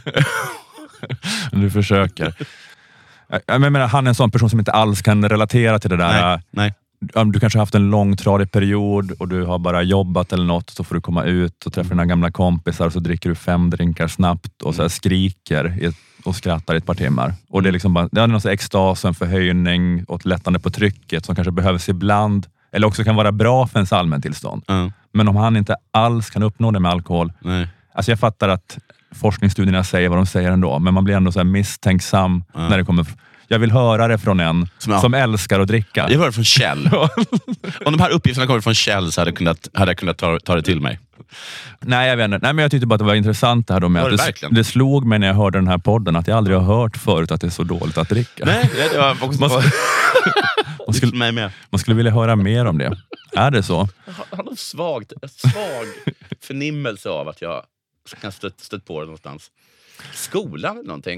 Du försöker. Jag jag menar, han är en sån person som inte alls kan relatera till det där. Nej, nej. Om du kanske har haft en långtradig period och du har bara jobbat eller något, så får du komma ut och träffa dina gamla kompisar och så dricker du fem drinkar snabbt och så här skriker i ett, och skrattar i ett par timmar. Och det är liksom bara, det är någon sån här extas, en förhöjning och ett lättande på trycket som kanske behövs ibland. eller också kan vara bra för ens allmäntillstånd. Mm. Men om han inte alls kan uppnå det med alkohol. Nej. Alltså jag fattar att forskningsstudierna säger vad de säger ändå, men man blir ändå så här misstänksam Mm. när det kommer. Jag vill höra det från en Som jag- som älskar att dricka. Jag hörde från Kjell. Om de här uppgifterna kommer från Kjell så hade jag kunnat, hade jag kunnat ta, ta det till mig. Nej, jag vet inte. Nej, men jag tyckte bara att det var intressant det här då med Var det att det, verkligen? det slog mig när jag hörde den här podden att jag aldrig har hört förut att det är så dåligt att dricka. Nej, det var också Man- man skulle mig med. Man skulle vilja höra mer om det. Är det så? Jag har en svag, en svag förnimmelse av att jag kan stött, stött på det någonstans. Skolan eller någonting.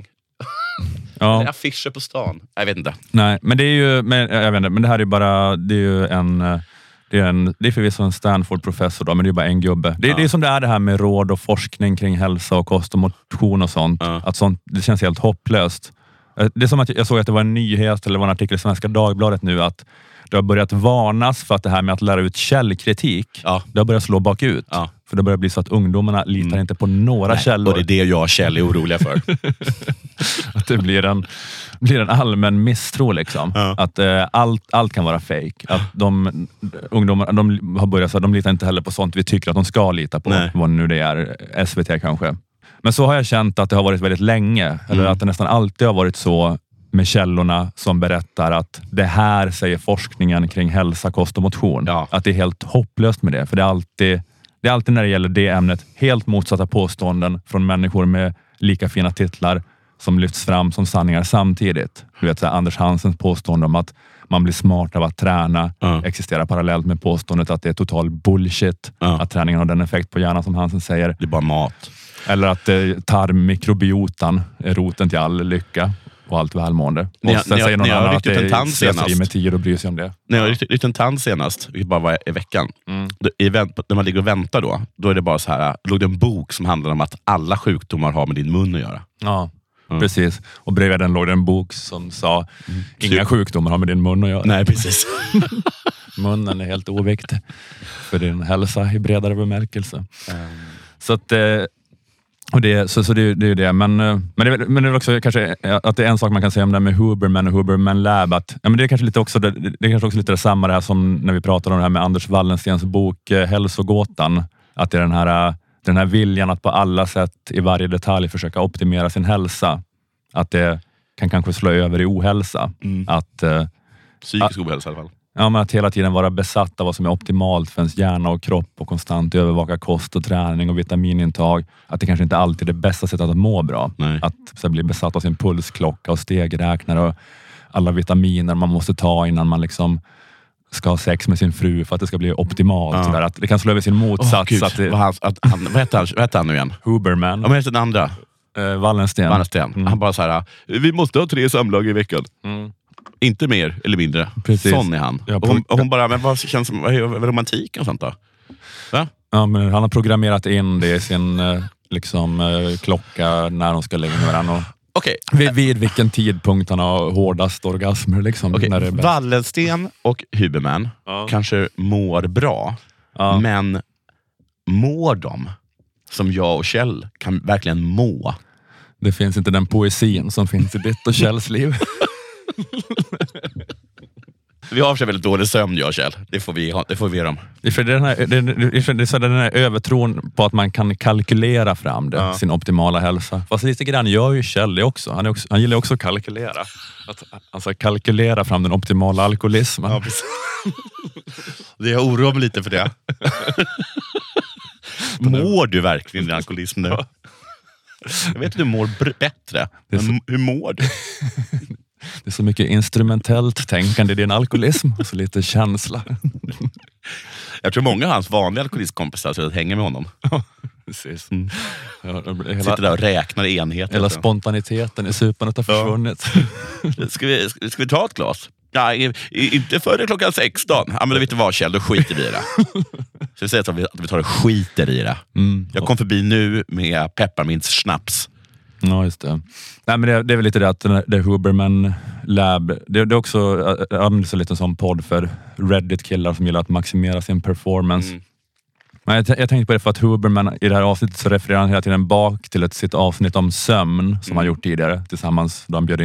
Ja. Eller affischer på stan. Jag vet inte. Nej, men det är ju, men, jag vet inte, men det här är bara, det är ju en, det är en, det är förvisso en Stanford-professor då, men det är bara en gubbe. Det, Ja. det är som det är det här med råd och forskning kring hälsa och kost och motion och sånt. Ja. Att sånt, det känns helt hopplöst. Det är som att jag såg att det var en nyhet eller var en artikel i Svenska Dagbladet nu att det har börjat varnas för att det här med att lära ut källkritik, Ja. det har börjat slå bakut. Ja. För det börjar bli så att ungdomarna litar Mm. inte på några Nej, källor. och det är det jag och Kjell är oroliga för. Att det blir en, blir en allmän misstro liksom. Ja. Att eh, allt, allt kan vara fake. Att de ungdomar de har börjat så att de litar inte heller på sånt vi tycker att de ska lita på. Nej. Vad nu det är, S V T kanske. Men så har jag känt att det har varit väldigt länge. Eller Mm. att det nästan alltid har varit så med källorna som berättar att det här säger forskningen kring hälsa, kost och motion. Ja. Att det är helt hopplöst med det. För det är alltid, det är alltid när det gäller det ämnet helt motsatta påståenden från människor med lika fina titlar som lyfts fram som sanningar samtidigt. Du vet så här, Anders Hansens påstående om att man blir smart av att träna Ja. existerar parallellt med påståendet att det är total bullshit. Ja. Att träningen har den effekt på hjärnan som Hansen säger. Det är bara mat. Eller att eh, tarmmikrobiotan är roten till all lycka och allt välmående. Ni har- Och sen ni har- säger någon ni har annan att riktigt det en är tand slöseri senast. med tid och bry sig om det. När jag ryckte ryckte en tand senast, vilket bara var i veckan. Mm. Då- I vänt, när man ligger och väntar då, då är det bara så här, låg det en bok som handlar om att alla sjukdomar har med din mun att göra. Ja, Mm. precis. Och bredvid den låg det en bok som sa inga sjukdomar har med din mun att göra. Nej, precis. Munnen är helt oviktig för din hälsa i bredare bemärkelse. Så att eh, och det, så, så det, det är ju det. Men, eh, men, det, är väl- men det är väl också kanske att det är en sak man kan säga om det här med Huberman och Huberman Lab. Att, ja, men det är kanske lite också det, det är kanske också lite detsamma det här som när vi pratade om det här med Anders Wallenstens bok eh, Hälsogåtan. Att det är den här, eh, den här viljan att på alla sätt i varje detalj försöka optimera sin hälsa. Att det kan kanske slå över i ohälsa. Mm. Att eh, Psykisk ohälsa i alla fall. Ja, men att hela tiden vara besatt av vad som är optimalt för ens hjärna och kropp och konstant övervaka kost och träning och vitaminintag. Att det kanske inte alltid är det bästa sättet att må bra. Nej. Att så här, bli besatt av sin pulsklocka och stegräknare och alla vitaminer man måste ta innan man liksom ska ha sex med sin fru för att det ska bli optimalt. Ja. Så där. Att det kan slå över sin Åh, motsats. Gud, att det, vad, han, att han, vad, heter han, vad heter han nu igen? Huberman, Ja, men heter den andra? eh, Wallensten. Wallensten. Mm. Han bara så här, vi måste ha tre samlag i veckan. Mm. Inte mer eller mindre. Precis. Sån är han. Ja, och, hon, och hon bara, men vad känns som vad är romantik och sånt då? Va? Ja, men han har programmerat in det i sin eh, liksom, eh, klocka när de ska lägga med varandra. Och Okej, vid, vid vilken tidpunkt han har hårdast orgasmer. Liksom, Okej, när det är bäst. Wallensten och Huberman Ja. kanske mår bra, Ja. men mår de som jag och Kjell kan verkligen må? Det finns inte den poesin som finns i ditt och Kjells liv. Vi har för sig väldigt dålig sömn, jag och Kjell. Det får vi, ha, det får vi ge dem. Det är för den här, det, det, det är så den här övertron på att man kan kalkylera fram det, Ja. sin optimala hälsa. Fast lite grann gör ju Kjell det också. Han, är också. han gillar också att kalkylera. Att, alltså kalkylera fram den optimala alkoholismen. Ja, precis. Det jag oroar mig lite för det. Mår du verkligen din alkoholism nu? Jag vet att du mår br- bättre. Det är så- Men hur mår du? Det är så mycket instrumentellt tänkande i din alkoholism och så lite känsla. Jag tror många av hans vanliga alkoholistkompisar så att hänga med honom. Precis. Mm. Ja, Sitter hela, där och räknar enheter. hela spontaniteten i supandet har försvunnit. Ska vi, ska, ska vi ta ett glas? Nej, inte före klockan sexton. Ja, men vet du vad, Kjell, då skiter vi i det. Så vi säger att vi, att vi tar och skiter i det. Mm. Jag kom förbi nu med pepparmints-snaps. Ja, just det. Nej, men det, det är väl lite det att den här- det Huberman Lab, det, det är också jag använder sig lite som podd för Reddit-killar som gillar att maximera sin performance. Mm. Men jag, t- jag tänkte på det för att Huberman i det här avsnittet så refererar han hela tiden bak till ett sitt avsnitt om sömn som Mm. han gjort tidigare tillsammans. Då han bjöd in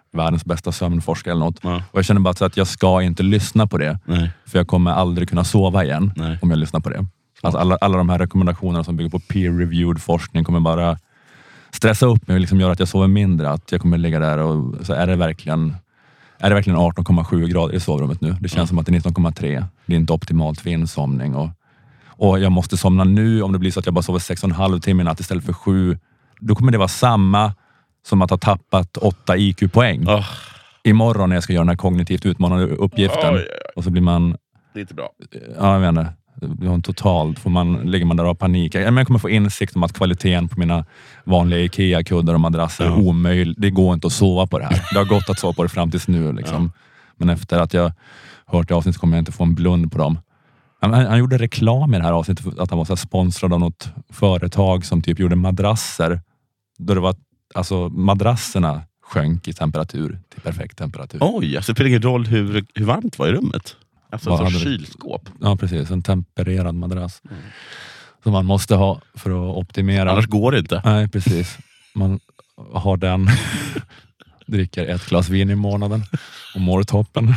världens bästa sömnforskare eller något. Ja. Och jag känner bara så att jag ska inte lyssna på det. Nej. För jag kommer aldrig kunna sova igen Nej. om jag lyssnar på det. Alltså alla, alla de här rekommendationerna som bygger på peer-reviewed forskning kommer bara stressa upp mig och liksom göra att jag sover mindre. Att jag kommer ligga där och så är det verkligen är det verkligen arton komma sju grader i sovrummet nu. Det känns mm. som att det är nitton komma tre. Det är inte optimalt för insomning. Och, och jag måste somna nu om det blir så att jag bara sover sex och en halv timme i natt istället för sju. Då kommer det vara samma som att ha tappat åtta I Q-poäng. Oh. Imorgon när jag ska göra den här kognitivt utmanande uppgiften. Oh, yeah. Och så blir man... Det är inte bra. Ja, jag vet inte. Det var en totalt, får man, ligger man där och panik. Jag kommer få insikt om att kvaliteten på mina vanliga Ikea-kuddar och madrasser är ja. omöjlig. Det går inte att sova på det här. Det har gått att sova på det fram tills nu. Liksom. Ja. Men efter att jag hört det avsnittet kommer jag inte få en blund på dem. Han, han gjorde reklam i det här avsnittet för att han var så här sponsrad av något företag som typ gjorde madrasser. Då det var, alltså madrasserna sjönk i temperatur till perfekt temperatur. Oj, alltså det spelar ingen roll hur, hur varmt var i rummet. Alltså en sorts kylskåp. Ja, precis. En tempererad madrass. Mm. Som man måste ha för att optimera. Annars går det inte. Nej, precis. Man har den. Dricker ett glas vin i månaden. Och mår toppen.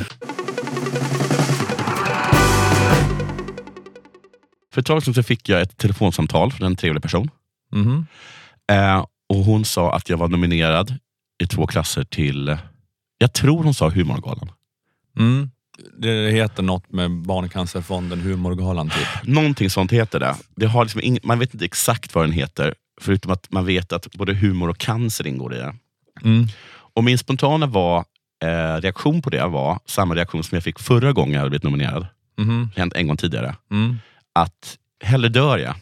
För ett tag sedan så fick jag ett telefonsamtal från en trevlig person. Mm. Eh, och hon sa att jag var nominerad i två klasser till... Jag tror hon sa Humorgalan. Mm. Det heter något med Barncancerfonden, Humorgalan typ. Någonting sånt heter det. det har liksom ing- man vet inte exakt vad den heter. Förutom att man vet att både humor och cancer ingår i det. Mm. Och min spontana var, eh, reaktion på det var samma reaktion som jag fick förra gången jag hade blivit nominerad. Mm. Det hänt en gång tidigare. Mm. Att hellre dör jag.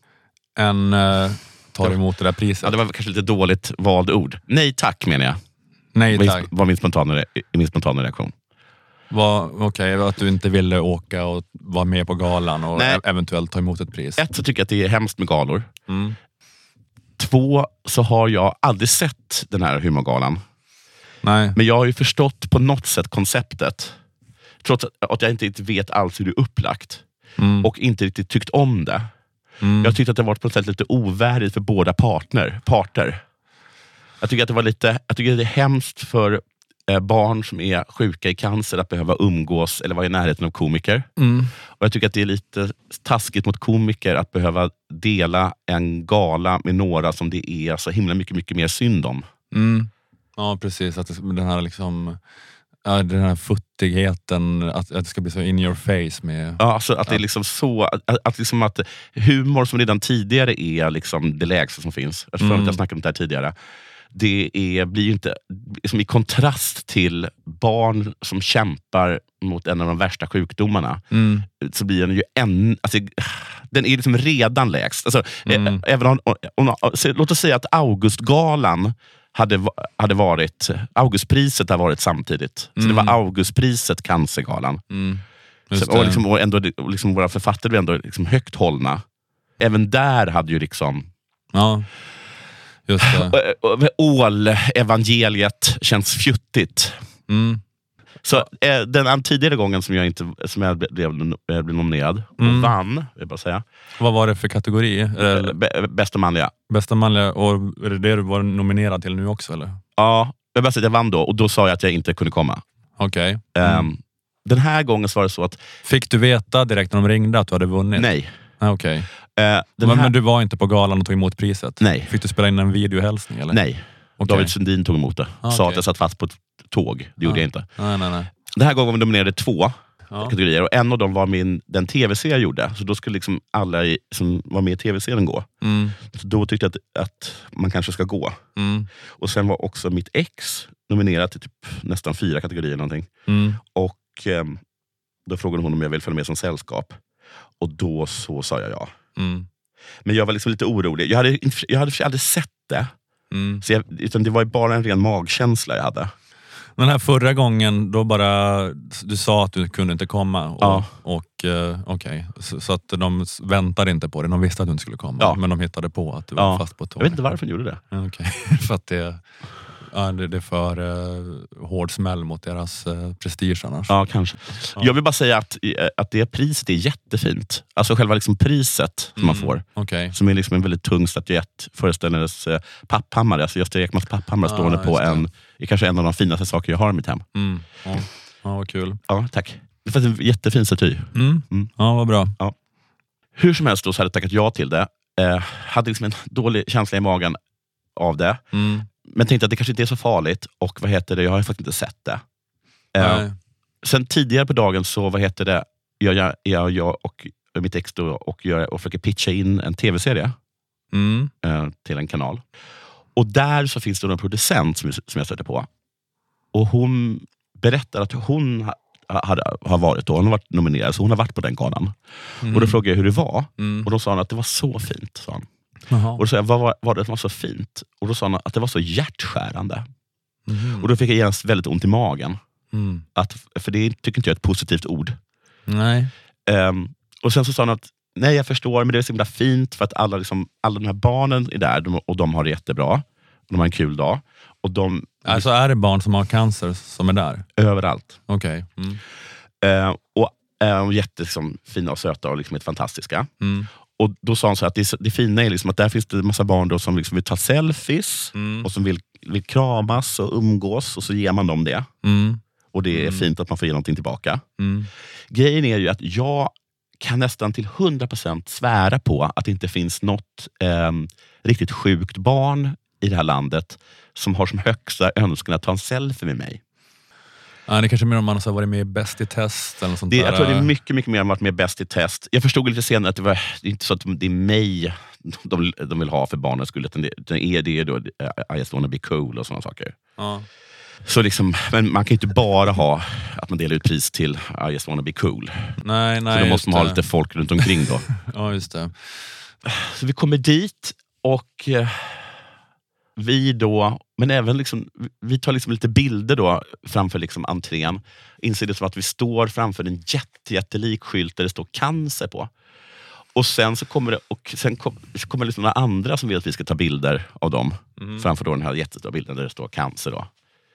Än eh, tar emot det där priset. Ja, det var kanske lite dåligt vald ord. Nej tack menar jag. Nej tack. Var min spontana, min spontana reaktion. Okej, okay, att du inte ville åka och vara med på galan och e- eventuellt ta emot ett pris. Ett, så tycker jag att det är hemskt med galor. Mm. Två, så har jag aldrig sett den här humorgalan. Nej. Men jag har ju förstått på något sätt konceptet. Trots att jag inte riktigt vet alls hur det är upplagt. Mm. Och inte riktigt tyckt om det. Mm. Jag tyckte att det var på något sätt lite ovärdigt för båda partner, parter. Jag tycker att det var lite, jag tycker att det är hemskt för barn som är sjuka i cancer att behöva umgås eller vara i närheten av komiker. Mm. Och jag tycker att det är lite taskigt mot komiker att behöva dela en gala med några som det är så himla mycket, mycket mer synd om. Mm. Ja, precis. Att det, den här liksom ja, den här futtigheten, att, att det ska bli så in your face med... Ja, alltså att det är liksom så, att, att, liksom att humor som redan tidigare är liksom det lägsta som finns. Jag tror mm. att jag snackade om det här tidigare. Det är, blir ju inte liksom i kontrast till barn som kämpar mot en av de värsta sjukdomarna. Mm. Så blir den ju en, alltså, den är liksom redan lägst. Alltså, mm. även om, om, om, låt oss säga att Augustgalan hade, hade varit, Augustpriset har varit samtidigt. Så mm. det var Augustpriset, Cancergalan. Mm. Så, och, liksom, och ändå, liksom, våra författare var ändå liksom högt hållna. Även där hade ju liksom... Ja. Just det. Ål-evangeliet känns fjuttigt. Mm. Så eh, den tidigare gången som jag inte som jag blev, blev nominerad och mm. vann, vill jag bara säga. Vad var det för kategori? Eller? B- bästa manliga. Bästa manliga, och är det det du var nominerad till nu också eller? Ja, jag bara säga att jag vann då och då sa jag att jag inte kunde komma. Okej. Okay. Mm. Um, den här gången så var det så att... Fick du veta direkt när de ringde att du hade vunnit? Nej. Ah, okej. Okay. Uh, men, här... men du var inte på galan och tog emot priset? Nej. Fick du spela in en videohälsning eller? Nej. Okay. David Sundin tog emot det. Ah, sa okay. att jag satt fast på ett tåg. Det gjorde ah. jag inte. Nej, nej, nej. Den här gången var vi nominerade två ah. kategorier. Och en av dem var min, den tv-serie jag gjorde. Så då skulle liksom alla i, som var med i tv-serien gå. Mm. Så då tyckte jag att, att man kanske ska gå. Mm. Och sen var också mitt ex nominerat till typ nästan fyra kategorier någonting. Mm. Och eh, då frågade hon om jag ville följa med som sällskap. Och då så sa jag ja. Mm. Men jag var liksom lite orolig. Jag hade, jag hade aldrig sett det. Mm. Så jag, utan det var ju bara en ren magkänsla jag hade. Den här förra gången, då bara du sa att du kunde inte komma. Och, ja. och uh, okej. Okay. Så, så att de väntade inte på det. De visste att du inte skulle komma. Ja. Men de hittade på att du ja. var fast på tåg. Jag vet inte varför de gjorde det. Okej, okay. För att det... Ja, det, det är för uh, hård smäll mot deras uh, prestige annars. Ja, kanske. Ja. Jag vill bara säga att, att det priset är jättefint. Alltså själva liksom priset som mm, man får. Okay. Som är liksom en väldigt tung statyett. Föreställdes uh, papphammare. Alltså Gösta Ekmans papphammare ah, stående på en, är kanske en av de finaste saker jag har i mitt hem. Mm. Ja. Ja, vad kul. Ja, tack. Det var en jättefin staty. Mm. Mm. Ja, vad bra. Ja. Hur som helst då så hade jag tackat ja till det. Eh, hade liksom en dålig känsla i magen av det. Mm. Men tänkte att det kanske inte är så farligt. Och vad heter det, jag har faktiskt inte sett det. Eh, sen tidigare på dagen så vad heter det, jag, jag, jag, jag och mitt ex då, och, jag, och försöker pitcha in en tv-serie mm. eh, till en kanal. Och där så finns det en producent som, som jag stöter på. Och hon berättar att hon ha, hade, har varit då, hon har varit nominerad, så hon har varit på den galan. Mm. Och då frågade jag hur det var. Mm. Och då sa hon att det var så fint, sa han. Jaha. Och då sa jag, vad var, var det som var så fint? Och då sa han att det var så hjärtskärande. Mm. Och då fick jag genast väldigt ont i magen. Mm. Att, för det tycker inte jag är ett positivt ord. Nej. Um, och sen så sa han att nej, jag förstår, men det är så himla fint för att alla, liksom, alla de här barnen är där de, och de har det jättebra. Och de har en kul dag. Och de, alltså är det barn som har cancer som är där? Överallt. Okej. Okay. Mm. Uh, och uh, jätte, liksom, fina och söta och liksom, helt fantastiska. Mm. Och då sa han så att det, det fina är liksom att där finns det en massa barn då som liksom vill ta selfies mm. och som vill, vill kramas och umgås och så ger man dem det. Mm. Och det är mm. fint att man får ge någonting tillbaka. Mm. Grejen är ju att jag kan nästan till hundra procent svära på att det inte finns något eh, riktigt sjukt barn i det här landet som har som högsta önskan att ta en selfie med mig. Ja, det är kanske mer om man har varit med i Bäst i test eller något sånt det, där. Jag tror det är mycket, mycket mer än varit med i Bäst i test. Jag förstod lite senare att det, var, det är inte så att det är mig de, de vill ha för barnens skull, utan det, det är det då, I just wanna be cool och sådana saker. Ja. Så liksom, men man kan ju inte bara ha att man delar ut pris till I just wanna be cool. Nej, nej, så då måste man det. ha lite folk runt omkring då. Ja, just det. Så vi kommer dit och eh, vi då, men även liksom, vi tar liksom lite bilder då framför liksom entrén. Inser det som att vi står framför en jätte, jättelik skylt där det står cancer på. Och sen så kommer det, och sen kom, så kommer det liksom några andra som vill att vi ska ta bilder av dem. Mm. Framför då den här jättestora bilden där det står cancer då.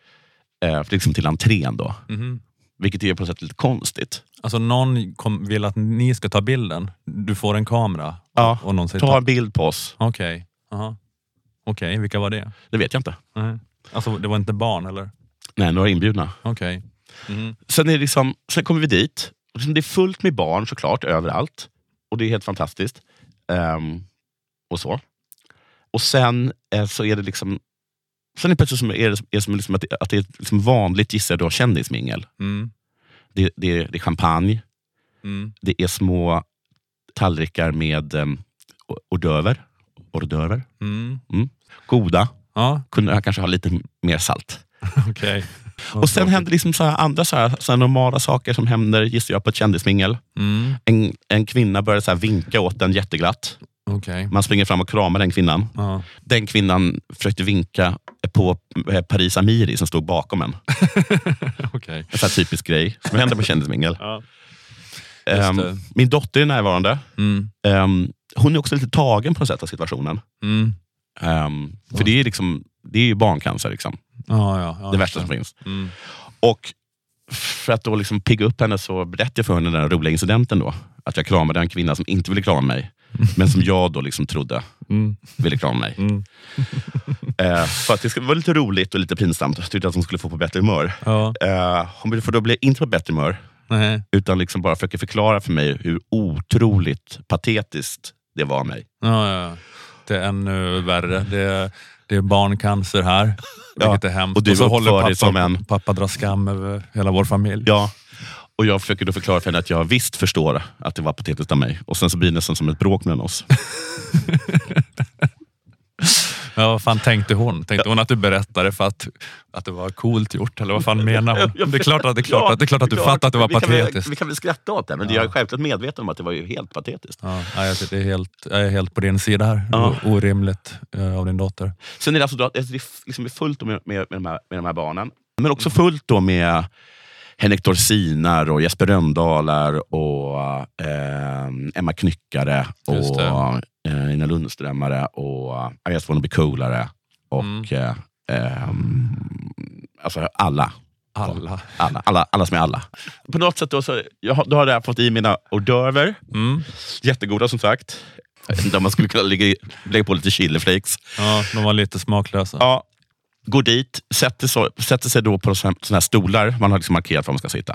Eh, liksom till entrén då. Mm. Vilket är på något sätt lite konstigt. Alltså någon kom, vill att ni ska ta bilden. Du får en kamera. Ja, och någon säger, ta en bild på oss. Okej, okay. Aha. Okej, okay. Vilka var det? Det vet jag inte. Mm. Alltså det var inte barn eller? Nej, några inbjudna. Okej. Okay. Mm. Sen, är det liksom, sen kommer vi dit. Och det är fullt med barn såklart, överallt. Och det är helt fantastiskt. Um, och så. Och sen eh, så är det liksom... Sen är det plötsligt som, är det, är det som liksom att, det, att det är liksom vanligt, gissar då, kändismingel. Mm. Det, det, det är champagne. Mm. Det är små tallrikar med um, ordöver. Ordöver. Mm. Mm. Goda. Ja. Kunde jag kanske ha lite mer salt. Okej. Okay. Och sen händer liksom så här andra så här, så här normala saker som händer, gissar jag, på ett kändismingel. Mm. En, en kvinna börjar så här vinka åt den jätteglatt. Okay. Man springer fram och kramar den kvinnan. Ja. Den kvinnan försökte vinka på Paris Amiri som stod bakom en. Okay. En sån här typisk grej som händer på kändismingel. Ja. Um, min dotter är närvarande. Mm. Um, hon är också lite tagen på något sätt av situationen. Mm. Um, för ja. det är liksom det är ju barncancer liksom. Ja, ja, ja, det värsta som finns. Mm. Och för att då liksom pigga upp henne så berättade jag för henne den roliga incidenten då. Att jag kramade en kvinna som inte ville krama mig. Men som jag då liksom trodde mm. ville krama mig. Mm. uh, för att det skulle vara lite roligt och lite pinsamt. Jag tyckte att hon skulle få på bättre humör. Ja. Uh, hon får då bli inte på bättre humör. Nej. Utan liksom bara försöka förklara för mig hur otroligt patetiskt det var mig. Ja, ja. Det är ännu värre. Det är, det är barncancer här. Ja. Vilket är hemskt. Och du och så håller pappa, pappa, som en... pappa drar skam över hela vår familj. Ja. Och jag försöker då förklara för henne att jag visst förstår att det var patetiskt av mig. Och sen så blir det nästan som ett bråk mellan oss. Ja, vad fan tänkte hon? Tänkte hon att du berättade för att, att det var coolt gjort? Eller vad fan menar hon? Det är klart att, det är klart, ja, att, det är klart att du klart. fattar att det var vi patetiskt. Kan, vi kan väl skratta åt det, men ja. jag är självklart medveten om att det var ju helt patetiskt. Ja, jag, är helt, jag är helt på din sida här. Ja. Orimligt uh, av din dotter. Sen är det alltså då, det är liksom fullt med, med, med, de här, med de här barnen. Men också fullt då med Henrik Dorsinar och Jesper Röndalar och eh, Emma Knyckare och eh, Ina Lundströmmare och I just wanna be coolare och mm. ehm, alltså alla. Alla. Alla, alla, alla som är alla. På något sätt då, så, jag, då har jag fått i mina hors d'oeuvre. Mm. Jättegoda som sagt. Där man skulle kunna lägga, lägga på lite chiliflakes. Ja, de var lite smaklösa. Ja, går dit, sätter, så, sätter sig då på såna här stolar. Man har liksom markerat var man ska sitta.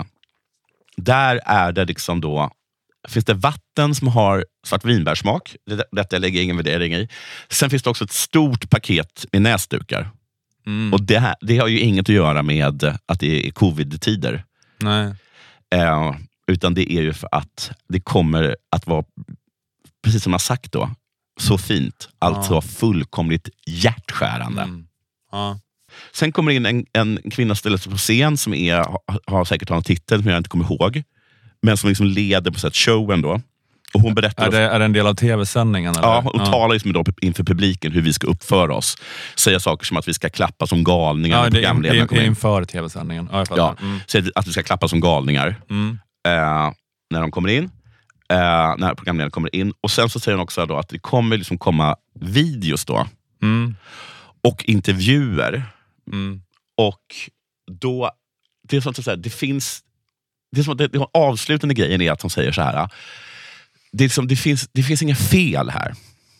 Där är det liksom då, finns det vatten som har svartvinbärssmak. Detta lägger jag ingen värdering i. Sen finns det också ett stort paket med näsdukar. Mm. Och det, här, det har ju inget att göra med att det är covid-tider. Nej. Eh, utan det är ju för att det kommer att vara, precis som jag sagt då, så fint. Alltså Ja. fullkomligt hjärtskärande. Mm. Ja. Sen kommer in en, en kvinna ställer sig på scen som är, har, har säkert har en titel som jag inte kommer ihåg. Men som liksom leder på sätt showen då. Och hon berättar Är det, är det en del av tv-sändningen? Eller? Ja, och talar liksom då inför publiken hur vi ska uppföra oss. Säga saker som att vi ska klappa som galningar. Ja, när det är, programledarna in, kommer in. inför tv-sändningen. Ja, jag fattar. Ja, Mm. säga att vi ska klappa som galningar Mm. eh, när de kommer in. Eh, när programledarna kommer in. Och sen så säger hon också då att det kommer liksom komma videos då. Mm. Och intervjuer. Mm. Och då, det är som att säga, det finns, det är som att det, det avslutande grejen är att hon säger så här. Det, är som, det, finns, det finns inga fel här.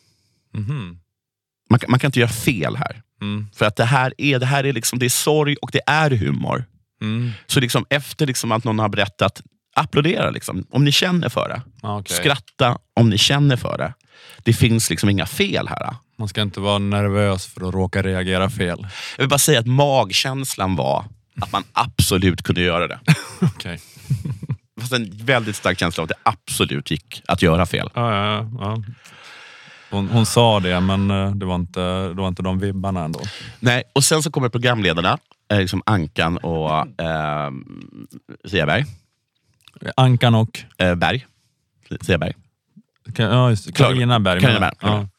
Mm. Man, man kan inte göra fel här. Mm. För att det här är, det här är, liksom, det är sorg och det är humor. Mm. Så liksom, efter liksom att någon har berättat, applådera liksom, om ni känner för det. Ah, okay. Skratta om ni känner för det. Det finns liksom inga fel här. Man ska inte vara nervös för att råka reagera fel. Jag vill bara säga att magkänslan var att man absolut kunde göra det. Okej. Fast en väldigt stark känsla av att det absolut gick att göra fel. Ja, ja, ja. Hon, hon sa det, men det var inte, det var inte de vibbarna ändå. Nej, och sen så kommer programledarna, eh, liksom Ankan och eh, Seberg. Ankan och? Eh, Berg. Seberg. Ja, just Carina Berg. Carina Berg. Ja.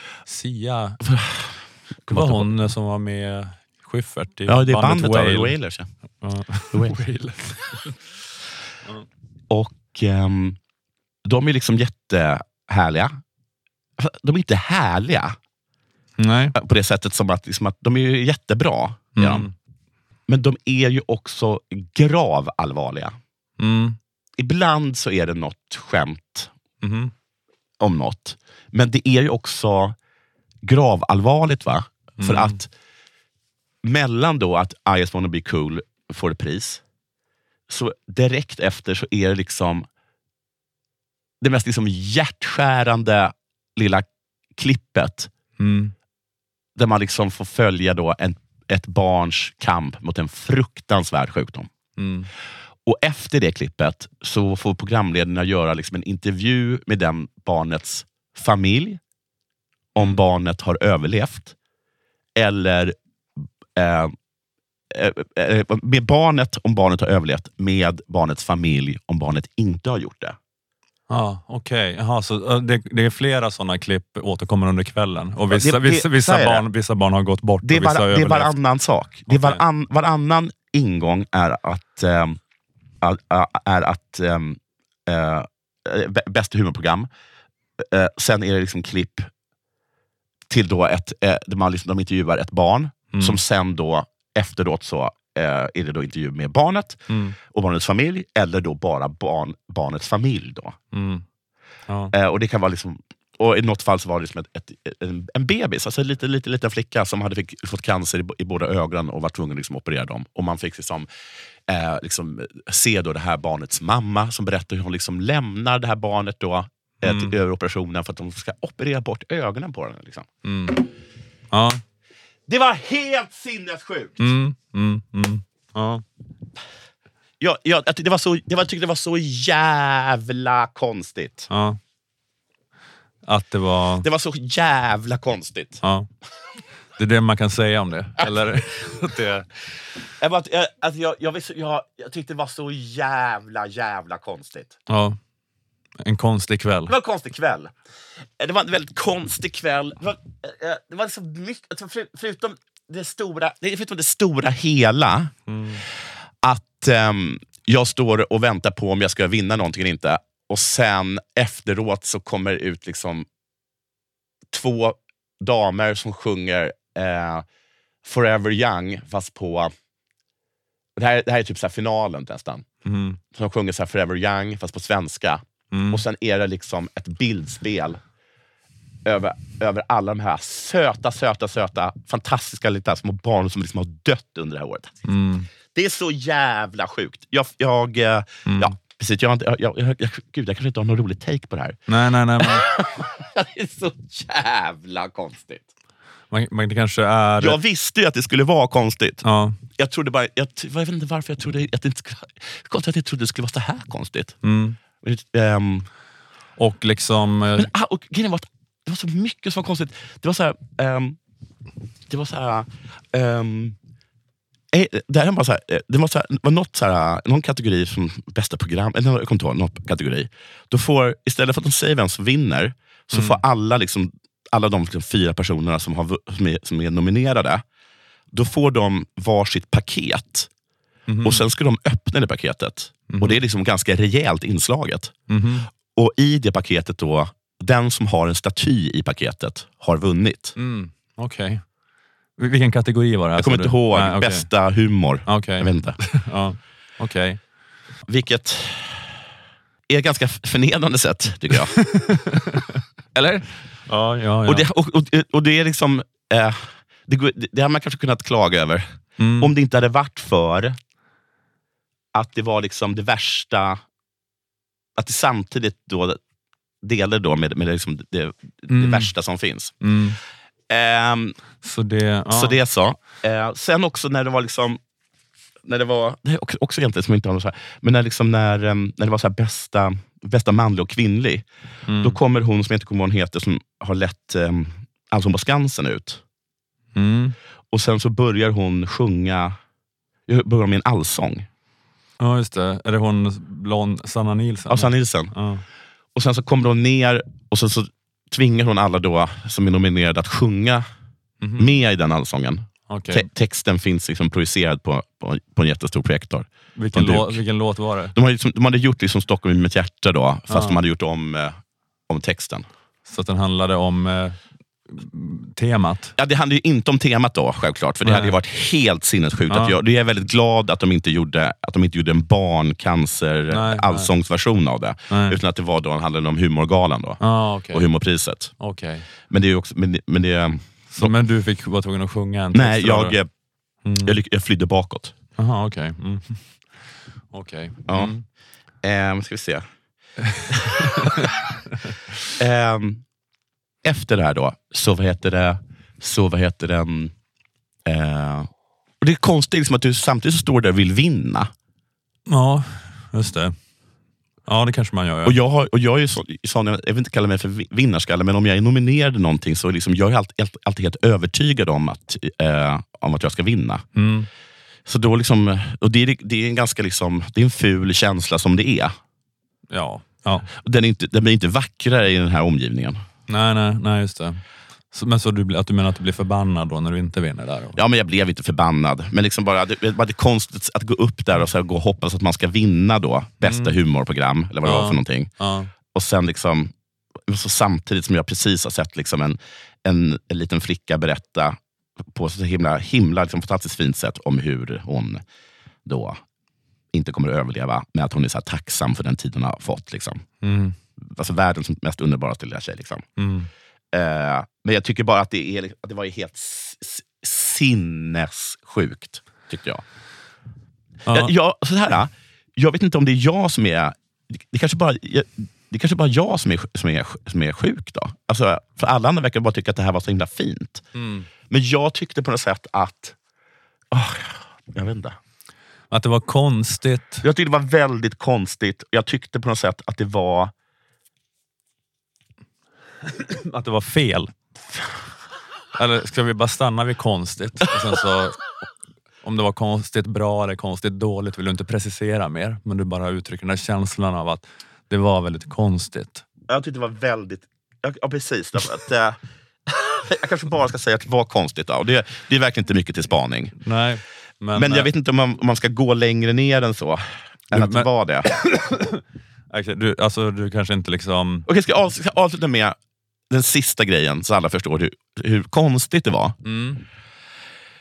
Sia. Det var hon som var med Schyffert i ja, det är bandet, bandet Whale. av Wailers. Ja. Ja. Whale. Och um, de är liksom jättehärliga. De är inte härliga. Nej. På det sättet som att, liksom att de är ju jättebra. Mm. Ja. Men de är ju också gravallvarliga. Mm. Ibland så är det något skämt Mm. om något. Men det är ju också gravallvarligt, va? Mm. För att mellan då att I just wanna be cool får ett pris, så direkt efter så är det liksom det mest liksom hjärtskärande lilla klippet Mm. där man liksom får följa då en, ett barns kamp mot en fruktansvärd sjukdom. Mm. Och efter det klippet så får programledarna göra liksom en intervju med den barnets familj, om Mm. barnet har överlevt, eller eh, eh, med barnet om barnet har överlevt, med barnets familj om barnet inte har gjort det. Ja, okej. Okay. Så det, det är flera sådana klipp återkommer under kvällen. Och vissa, Det- det- vissa, vissa, så är det. barn, vissa barn har gått bort Det är, och vissa var, har det är överlevt. varannan sak. Det är Okej. varann, varannan ingång är att eh, är- är att ehm, eh, bä- bästa humorprogram. Eh, sen är det liksom klipp till då ett, eh, där man liksom, de intervjuar ett barn, Mm. som sen då efteråt så eh, är det då intervju med barnet Mm. och barnets familj, eller då bara barn, barnets familj då. Mm. Ja. Eh, och det kan vara liksom, och i något fall så var det liksom ett, ett, en, en bebis, alltså en liten, liten, liten flicka som hade fick, fått cancer i, i båda ögonen och var tvungen att liksom operera dem. Och man fick liksom, eh, liksom se då det här barnets mamma som berättar hur hon liksom lämnar det här barnet då eh, Mm. till över operationen för att de ska operera bort ögonen på den. Liksom. Mm. Ja. Det var helt sinnessjukt! Mm. Mm. Mm. Ja. Jag, jag, att det var så, det var, jag tyckte det var så jävla konstigt. Ja. Att det var... Det var så jävla konstigt. Ja. Det är det man kan säga om det. Eller att det... Jag, bara, jag, alltså jag, jag, visste- jag, jag tyckte det var så jävla, jävla konstigt. Ja. En konstig kväll. Det var en konstig kväll. Det var en väldigt konstig kväll. Det var, eh, det var så mycket, alltså för, förutom det stora, förutom det stora hela, Mm. att ehm, jag står och väntar på om jag ska vinna någonting eller inte. Och sen efteråt så kommer det ut liksom två damer som sjunger eh, Forever Young fast på... Det här, det här är typ så här finalen nästan. Mm. Så de sjunger så här Forever Young fast på svenska. Mm. Och sen är det liksom ett bildspel över, över alla de här söta, söta, söta, fantastiska lite små barn som liksom har dött under det här året. Mm. Det är så jävla sjukt. Jag, jag eh, Mm. ja, precis. Jag, jag, jag, jag, gud, jag kanske inte har någon rolig take på det här. Nej, nej, nej. Men Det är så jävla konstigt. man, man, det kanske är... Jag visste ju att det skulle vara konstigt. Ja. Jag trodde bara, jag, jag vet inte varför jag trodde att det inte skulle, konstigt att jag trodde det skulle vara så här konstigt. Mm. Um, Och liksom... eh, men, ah, och grejen var att det var så mycket som var konstigt. Det var så här, um, det var så här, um, eh, det här var så här, eh, det var så här, var något så här, någon kategori som bästa program, eller jag kommer inte ihåg, någon kategori. Då får, istället för att de säger vem som vinner, så Mm. får alla liksom, alla de liksom fyra personerna som, har, vu- som, är, som är nominerade, då får de varsitt paket. mhm. Och sen ska de öppna det paketet. Mhm. Och det är liksom ganska rejält inslaget. Mhm. Och i det paketet då, den som har en staty i paketet har vunnit. Mm. Okej. Vil- Vilken kategori var det? Jag kommer inte ihåg. Nej, okej. Bästa humor. Okej. Jag vet inte. Ja. Okej. Vilket är ett ganska förnedrande sätt, tycker jag. Eller? Ja, ja, ja. Och, det, och, och, och det är liksom... Eh, det, går- det, det har man kanske kunnat klaga över. Mm. Om det inte hade varit för att det var liksom det värsta... Att det samtidigt då delar då med, med det, liksom det, det Mm. värsta som finns. Mm. Ehm, Så det... Ja. Så det är så. Eh, sen också när det var liksom... När det var... Det är också, också egentligen som inte har något så här. Men när, liksom när, em, när det var så här bästa, bästa manlig och kvinnlig. Mm. Då kommer hon, som jag inte kommer ihåg vad hon heter, som har lett um, Allsång på Skansen ut. Mm. Och sen så börjar hon sjunga... Börjar med en allsång. Ja, just det. Är det hon blond Sanna Nielsen? Av Sanna Nielsen. Ja. Och sen så kommer hon ner och så, så tvingar hon alla då som är nominerade att sjunga Mhm. med i den allsången. Okej. Te- texten finns liksom projicerad på, på, på en jättestor projektor. Vilken, på en lå- duk. vilken låt var det? De, hade, liksom, de hade gjort liksom Stockholm med mitt hjärta då, fast Ja. de hade gjort om, eh, om texten. Så att den handlade om eh, temat? Ja, det handlade ju inte om temat då, självklart. För det Nej. hade ju varit helt sinnessjukt. Ja. Att jag, jag är väldigt glad att de inte gjorde, att de inte gjorde en barncancer Nej, allsångsversion av det. Nej. Utan att det var då, handlade om humorgalan då. Ja, okej. Och humorpriset. Okej. Men det är ju också... Men det, men det, Så, men du fick vara tvungen att sjunga en text? nej, jag, eller? jag, Mm. jag, lyck- jag flydde bakåt. Jaha, okej. Mm. Okej. Ja. Mm. Ehm, ska vi se. Ehm, efter det här då, så vad heter det, så vad heter den, eh, och det är konstigt liksom att du samtidigt så står där och vill vinna. Ja, just det. Ja, det kanske man gör. Ja. Och jag, har, och jag är ju så, sån, jag vill inte kalla mig för vi- vinnarskalle, men om jag är nominerad i någonting så är liksom, jag är alltid, alltid helt övertygad om att, eh, om att jag ska vinna. Mm. Så då liksom, och det är, det är en ganska liksom, det är en ful känsla som det är. Ja. Ja. Och den, är inte, den blir inte vackrare i den här omgivningen. Nej, nej, nej, just det. Så, men så du, blir- att du menar att du blir förbannad då när du inte vinner där? Ja, men jag blev inte förbannad. Men liksom bara, det, det, bara det är konstigt att gå upp där och så här, gå och hoppas att man ska vinna då bästa Mm. humorprogram, eller vad det Ja. var för någonting. Ja. Och sen liksom, så samtidigt som jag precis har sett liksom en, en, en liten flicka berätta på så himla, himla liksom, fantastiskt fint sätt om hur hon då inte kommer att överleva, men att hon är så här tacksam för den tid hon har fått. Liksom. Mm. Alltså världens mest underbara lilla tjej. Liksom. Mm. Eh, men jag tycker bara att det, är, att det var ju helt s- s- sinnessjukt, tyckte jag. Ja. Jag, jag, så här, jag vet inte om det är jag som är... Det kanske bara, jag, det kanske bara jag som är, som, är, som är sjuk då. Alltså, för alla andra verkar bara tycka att det här var så himla fint. Mm. Men jag tyckte på något sätt att... åh, jag vet inte. Att det var konstigt. Jag tyckte det var väldigt konstigt. Jag tyckte på något sätt att det var... Att det var fel. Eller ska vi bara stanna vid konstigt? Och sen så, om det var konstigt bra eller konstigt dåligt vill du inte precisera mer. Men du bara uttrycker den här känslan av att det var väldigt konstigt. Jag tyckte det var väldigt... Ja, ja precis. Därför att, eh, jag kanske bara ska säga att det var konstigt. Då. Och det, det är verkligen inte mycket till spaning. Nej. Men, Men jag eh, vet inte om man, om man ska gå längre ner än så. Än Du, att det men- var det. okej, du, alltså, du kanske inte liksom... Okej, ska jag avs- ska jag avsluta med den sista grejen så alla förstår hur, hur konstigt det var. Mm.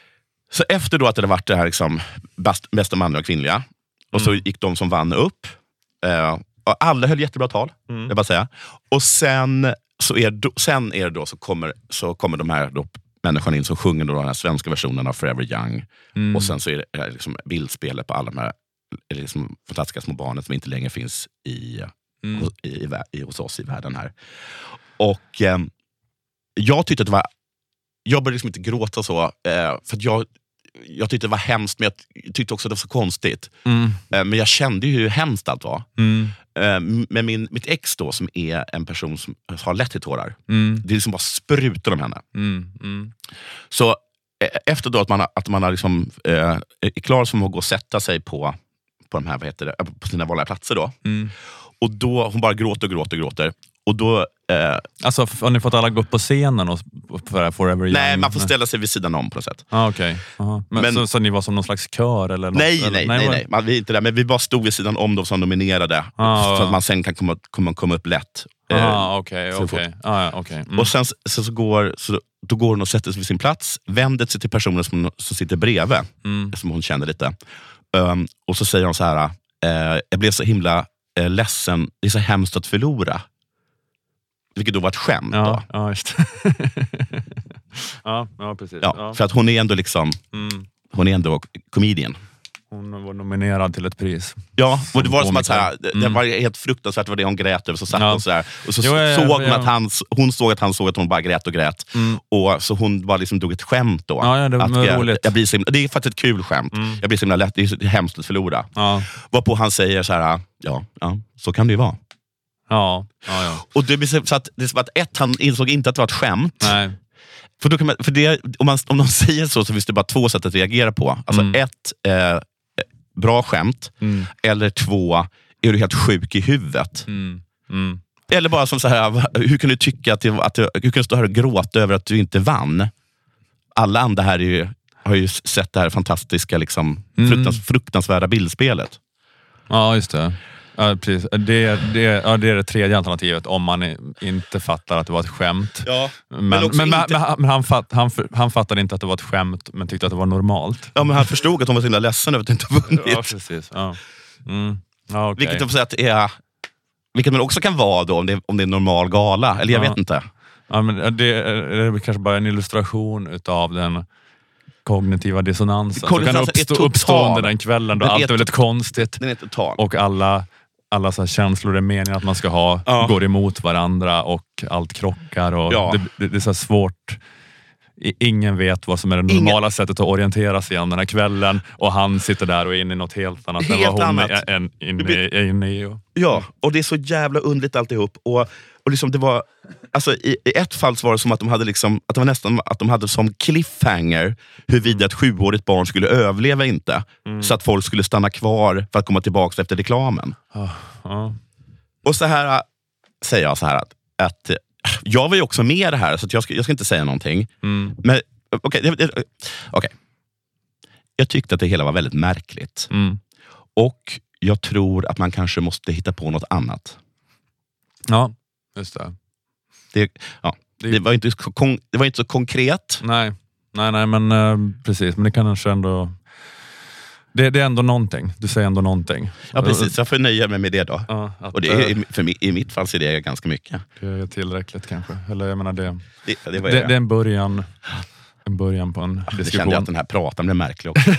Så efter då att det hade varit det här liksom, bäst, bästa manliga och kvinnliga, och så gick de som vann upp. Eh, och alla höll jättebra tal, mm. jag bara säga. Och sen, så är då, sen är det då så kommer, så kommer de här då, människan in som sjunger då den här svenska versionen av Forever Young. Mm. Och sen så är det liksom bildspelet på alla de här liksom, fantastiska små barnen som inte längre finns i, mm. hos, i, i, hos oss i världen här. Och eh, jag tyckte att det var, jag började liksom inte gråta så, eh, för att jag Jag tyckte det var hemskt, men jag tyckte också att det var så konstigt. Mm. Men jag kände ju hur hemskt allt var. Mm. Men min, mitt ex då, som är en person som har lätt till tårar, mm. det är liksom bara sprutar om henne. Mm. Mm. Så efter då att man, att man har liksom, eh, är klar som att gå och sätta sig på, på, de här, vad heter det, på sina vanliga platser då. Mm. Och då, hon bara gråter och gråter och gråter. Och då... Eh, alltså, har ni fått alla gå upp på scenen och för Forever Young? Nej, man får ställa sig vid sidan om på något sätt. Ah, okej. Okay. Men, men så, så ni var som någon slags kör? Eller något, nej, eller? nej, nej, nej, nej. Man, vi är inte där. Men vi bara stod vid sidan om de som nominerade. Ah, så att man sen kan komma, komma, komma upp lätt. Ah, okej, okay, okej. Okay. Ah, okay. Mm. Och sen så, så går, så, då går hon och sätter sig vid sin plats, vänder sig till personen som, som sitter bredvid, mm. som hon känner lite. Um, och så säger hon så här, eh, jag blev så himla eh, ledsen, det är så hemskt att förlora. Vilket då var ett skämt. Ja, då. ja, just ja, ja, precis. Ja, ja. För att hon är ändå liksom, mm. hon är ändå comedian. Hon var nominerad till ett pris. Ja, och det var som att så här, det mm. var helt fruktansvärt vad det hon grät över. Så satt ja. hon så här, och så jo, ja, såg hon ja. att han, hon såg att han såg att hon bara grät och grät. Mm. Och så hon bara liksom drog ett skämt då. Ja, ja, det var jag, roligt. Jag blir så, det är faktiskt ett kul skämt. Mm. Jag blir så himla lätt, det är hemskt att förlora. Ja. Varpå han säger så här, ja, ja, så kan det ju vara. Ja, ja, ja. Och det blir så att, det är som att ett, han insåg inte att det var ett skämt. Nej. För, då kan man, för det, om, man, om de säger så så finns det bara två sätt att reagera på. Alltså mm. ett, eh, bra skämt. Mm. Eller två, är du helt sjuk i huvudet? Mm. Mm. Eller bara som så här, hur kan du tycka att, det, att du, hur kan du stå här och gråta över att du inte vann? Alla andra här är ju, har ju sett det här fantastiska liksom, mm. fruktans, fruktansvärda bildspelet. Ja, just det. Ja, precis. Det, det, ja, det är det tredje alternativet om man inte fattar att det var ett skämt. Ja, men men, men, inte... men, men han, fatt, han, han fattade inte att det var ett skämt men tyckte att det var normalt. Ja, men han förstod att hon var så himla ledsen över att inte ha vunnit. Ja, precis. Ja. Mm. Ja, okay. Vilket, säga att är, vilket man också kan vara då om det, om det är en normal gala. Eller jag ja. vet inte. Ja, men det, det är kanske bara en illustration utav den kognitiva dissonansen som kan uppstå, uppstå under den kvällen då den allt är väldigt konstigt. Den är total. Och alla alla så här känslor är meningen att man ska ha ja. går emot varandra och allt krockar och ja. det, det, det är så svårt. Ingen vet vad som är det normala Ingen. sättet att orientera sig igen den här kvällen och han sitter där och är inne i något helt annat helt än vad hon annat. är inne, är inne i. Och, ja, och det är så jävla underligt alltihop och och liksom det var alltså i, i ett fall så var det som att de hade liksom att det var nästan att de hade som cliffhanger huruvida ett sjuårigt barn skulle överleva inte mm. så att folk skulle stanna kvar för att komma tillbaka efter reklamen. Oh, oh. Och så här säger jag så här att, att jag var ju också med i det här så att jag ska jag ska inte säga någonting. Mm. Men okej okay, okej. Okay. Jag tyckte att det hela var väldigt märkligt. Mm. Och jag tror att man kanske måste hitta på något annat. Ja. Just det. Det, ja, det, var inte, det var inte så konkret. Nej, nej, nej men uh, precis. Men det kan kanske ändå... Det, det är ändå någonting. Du säger ändå någonting. Ja, precis. Jag får nöja mig med det då. Ja, att, och det är, för mig, i mitt fall så är det ganska mycket. Det är tillräckligt kanske. Eller jag menar det... Det, det, det, det är en början, en början på en diskussion. Det kände jag att den här pratan blev märklig också.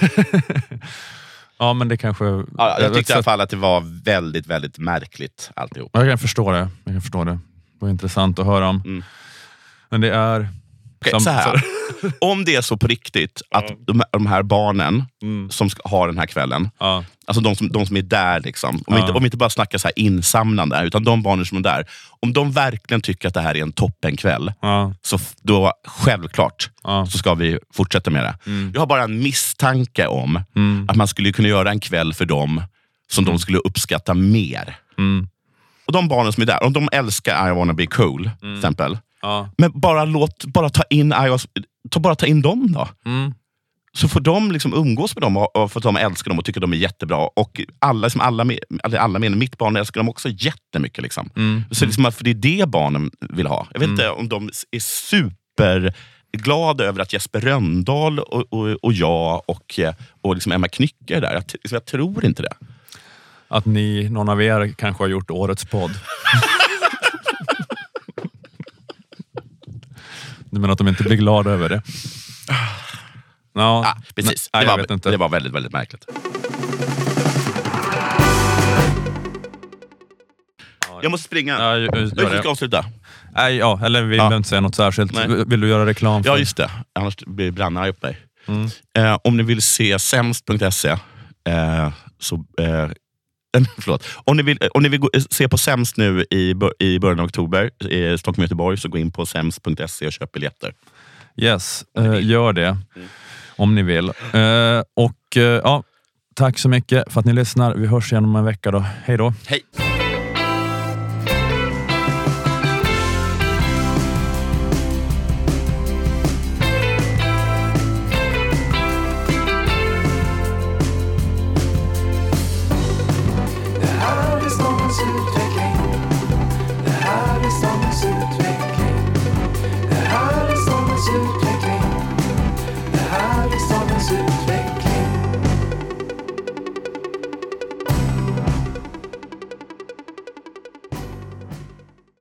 Ja, men det kanske... Ja, jag tyckte i alla fall att det var väldigt, väldigt märkligt alltihop. Jag kan förstå det. Jag kan förstå det. Det var intressant att höra om. Mm. Men det är... Okay, som, så här. Om det är så på riktigt att mm. de, de här barnen mm. som ska ha den här kvällen, mm. alltså de som, de som är där liksom, om, mm. inte, om inte bara snackar så här insamlande, utan de barnen som är där, om de verkligen tycker att det här är en toppenkväll, mm. så då självklart mm. så ska vi fortsätta med det. Mm. Jag har bara en misstanke om mm. att man skulle kunna göra en kväll för dem som mm. de skulle uppskatta mer. Mm. Och de barnen som är där, om de älskar I wanna be cool, mm. till exempel. Ja. Men bara låt bara ta in iOS, ta, bara ta in dem då. Mm. Så får de liksom umgås med dem och, och för att de älskar dem och tycker de är jättebra. Och alla, liksom alla, alla menar, mitt barn älskar dem också jättemycket. Liksom. Mm. Så liksom, för det är det barnen vill ha. Jag vet mm. inte om de är super glad över att Jesper Rönndahl och, och, och jag och, och liksom Emma Knycke är där. Jag, liksom, jag tror inte det. Att ni, någon av er kanske har gjort årets podd. Du menar att de inte blir glada över det? Ja, ah, precis. Nej, det, jag var, vet inte. det var väldigt, väldigt märkligt. Jag måste springa. Ja, gör jag ska det. avsluta. Nej, ja, eller vill Ja. du inte säga något särskilt? Nej. Vill du göra reklam för? Ja, just det. Annars blir Branne arg upp mig. Mm. Eh, om ni vill se sämst punkt se eh, så... Eh, förlåt. Om ni vill, om ni vill gå, se på Sämst nu i, i början av oktober i Stockholm och Göteborg, så gå in på sämst punkt se och köp biljetter. Yes, eh, gör det. Mm. Om ni vill. Eh, och eh, ja, tack så mycket för att ni lyssnar. Vi hörs igen om en vecka då. Hej då. Hej.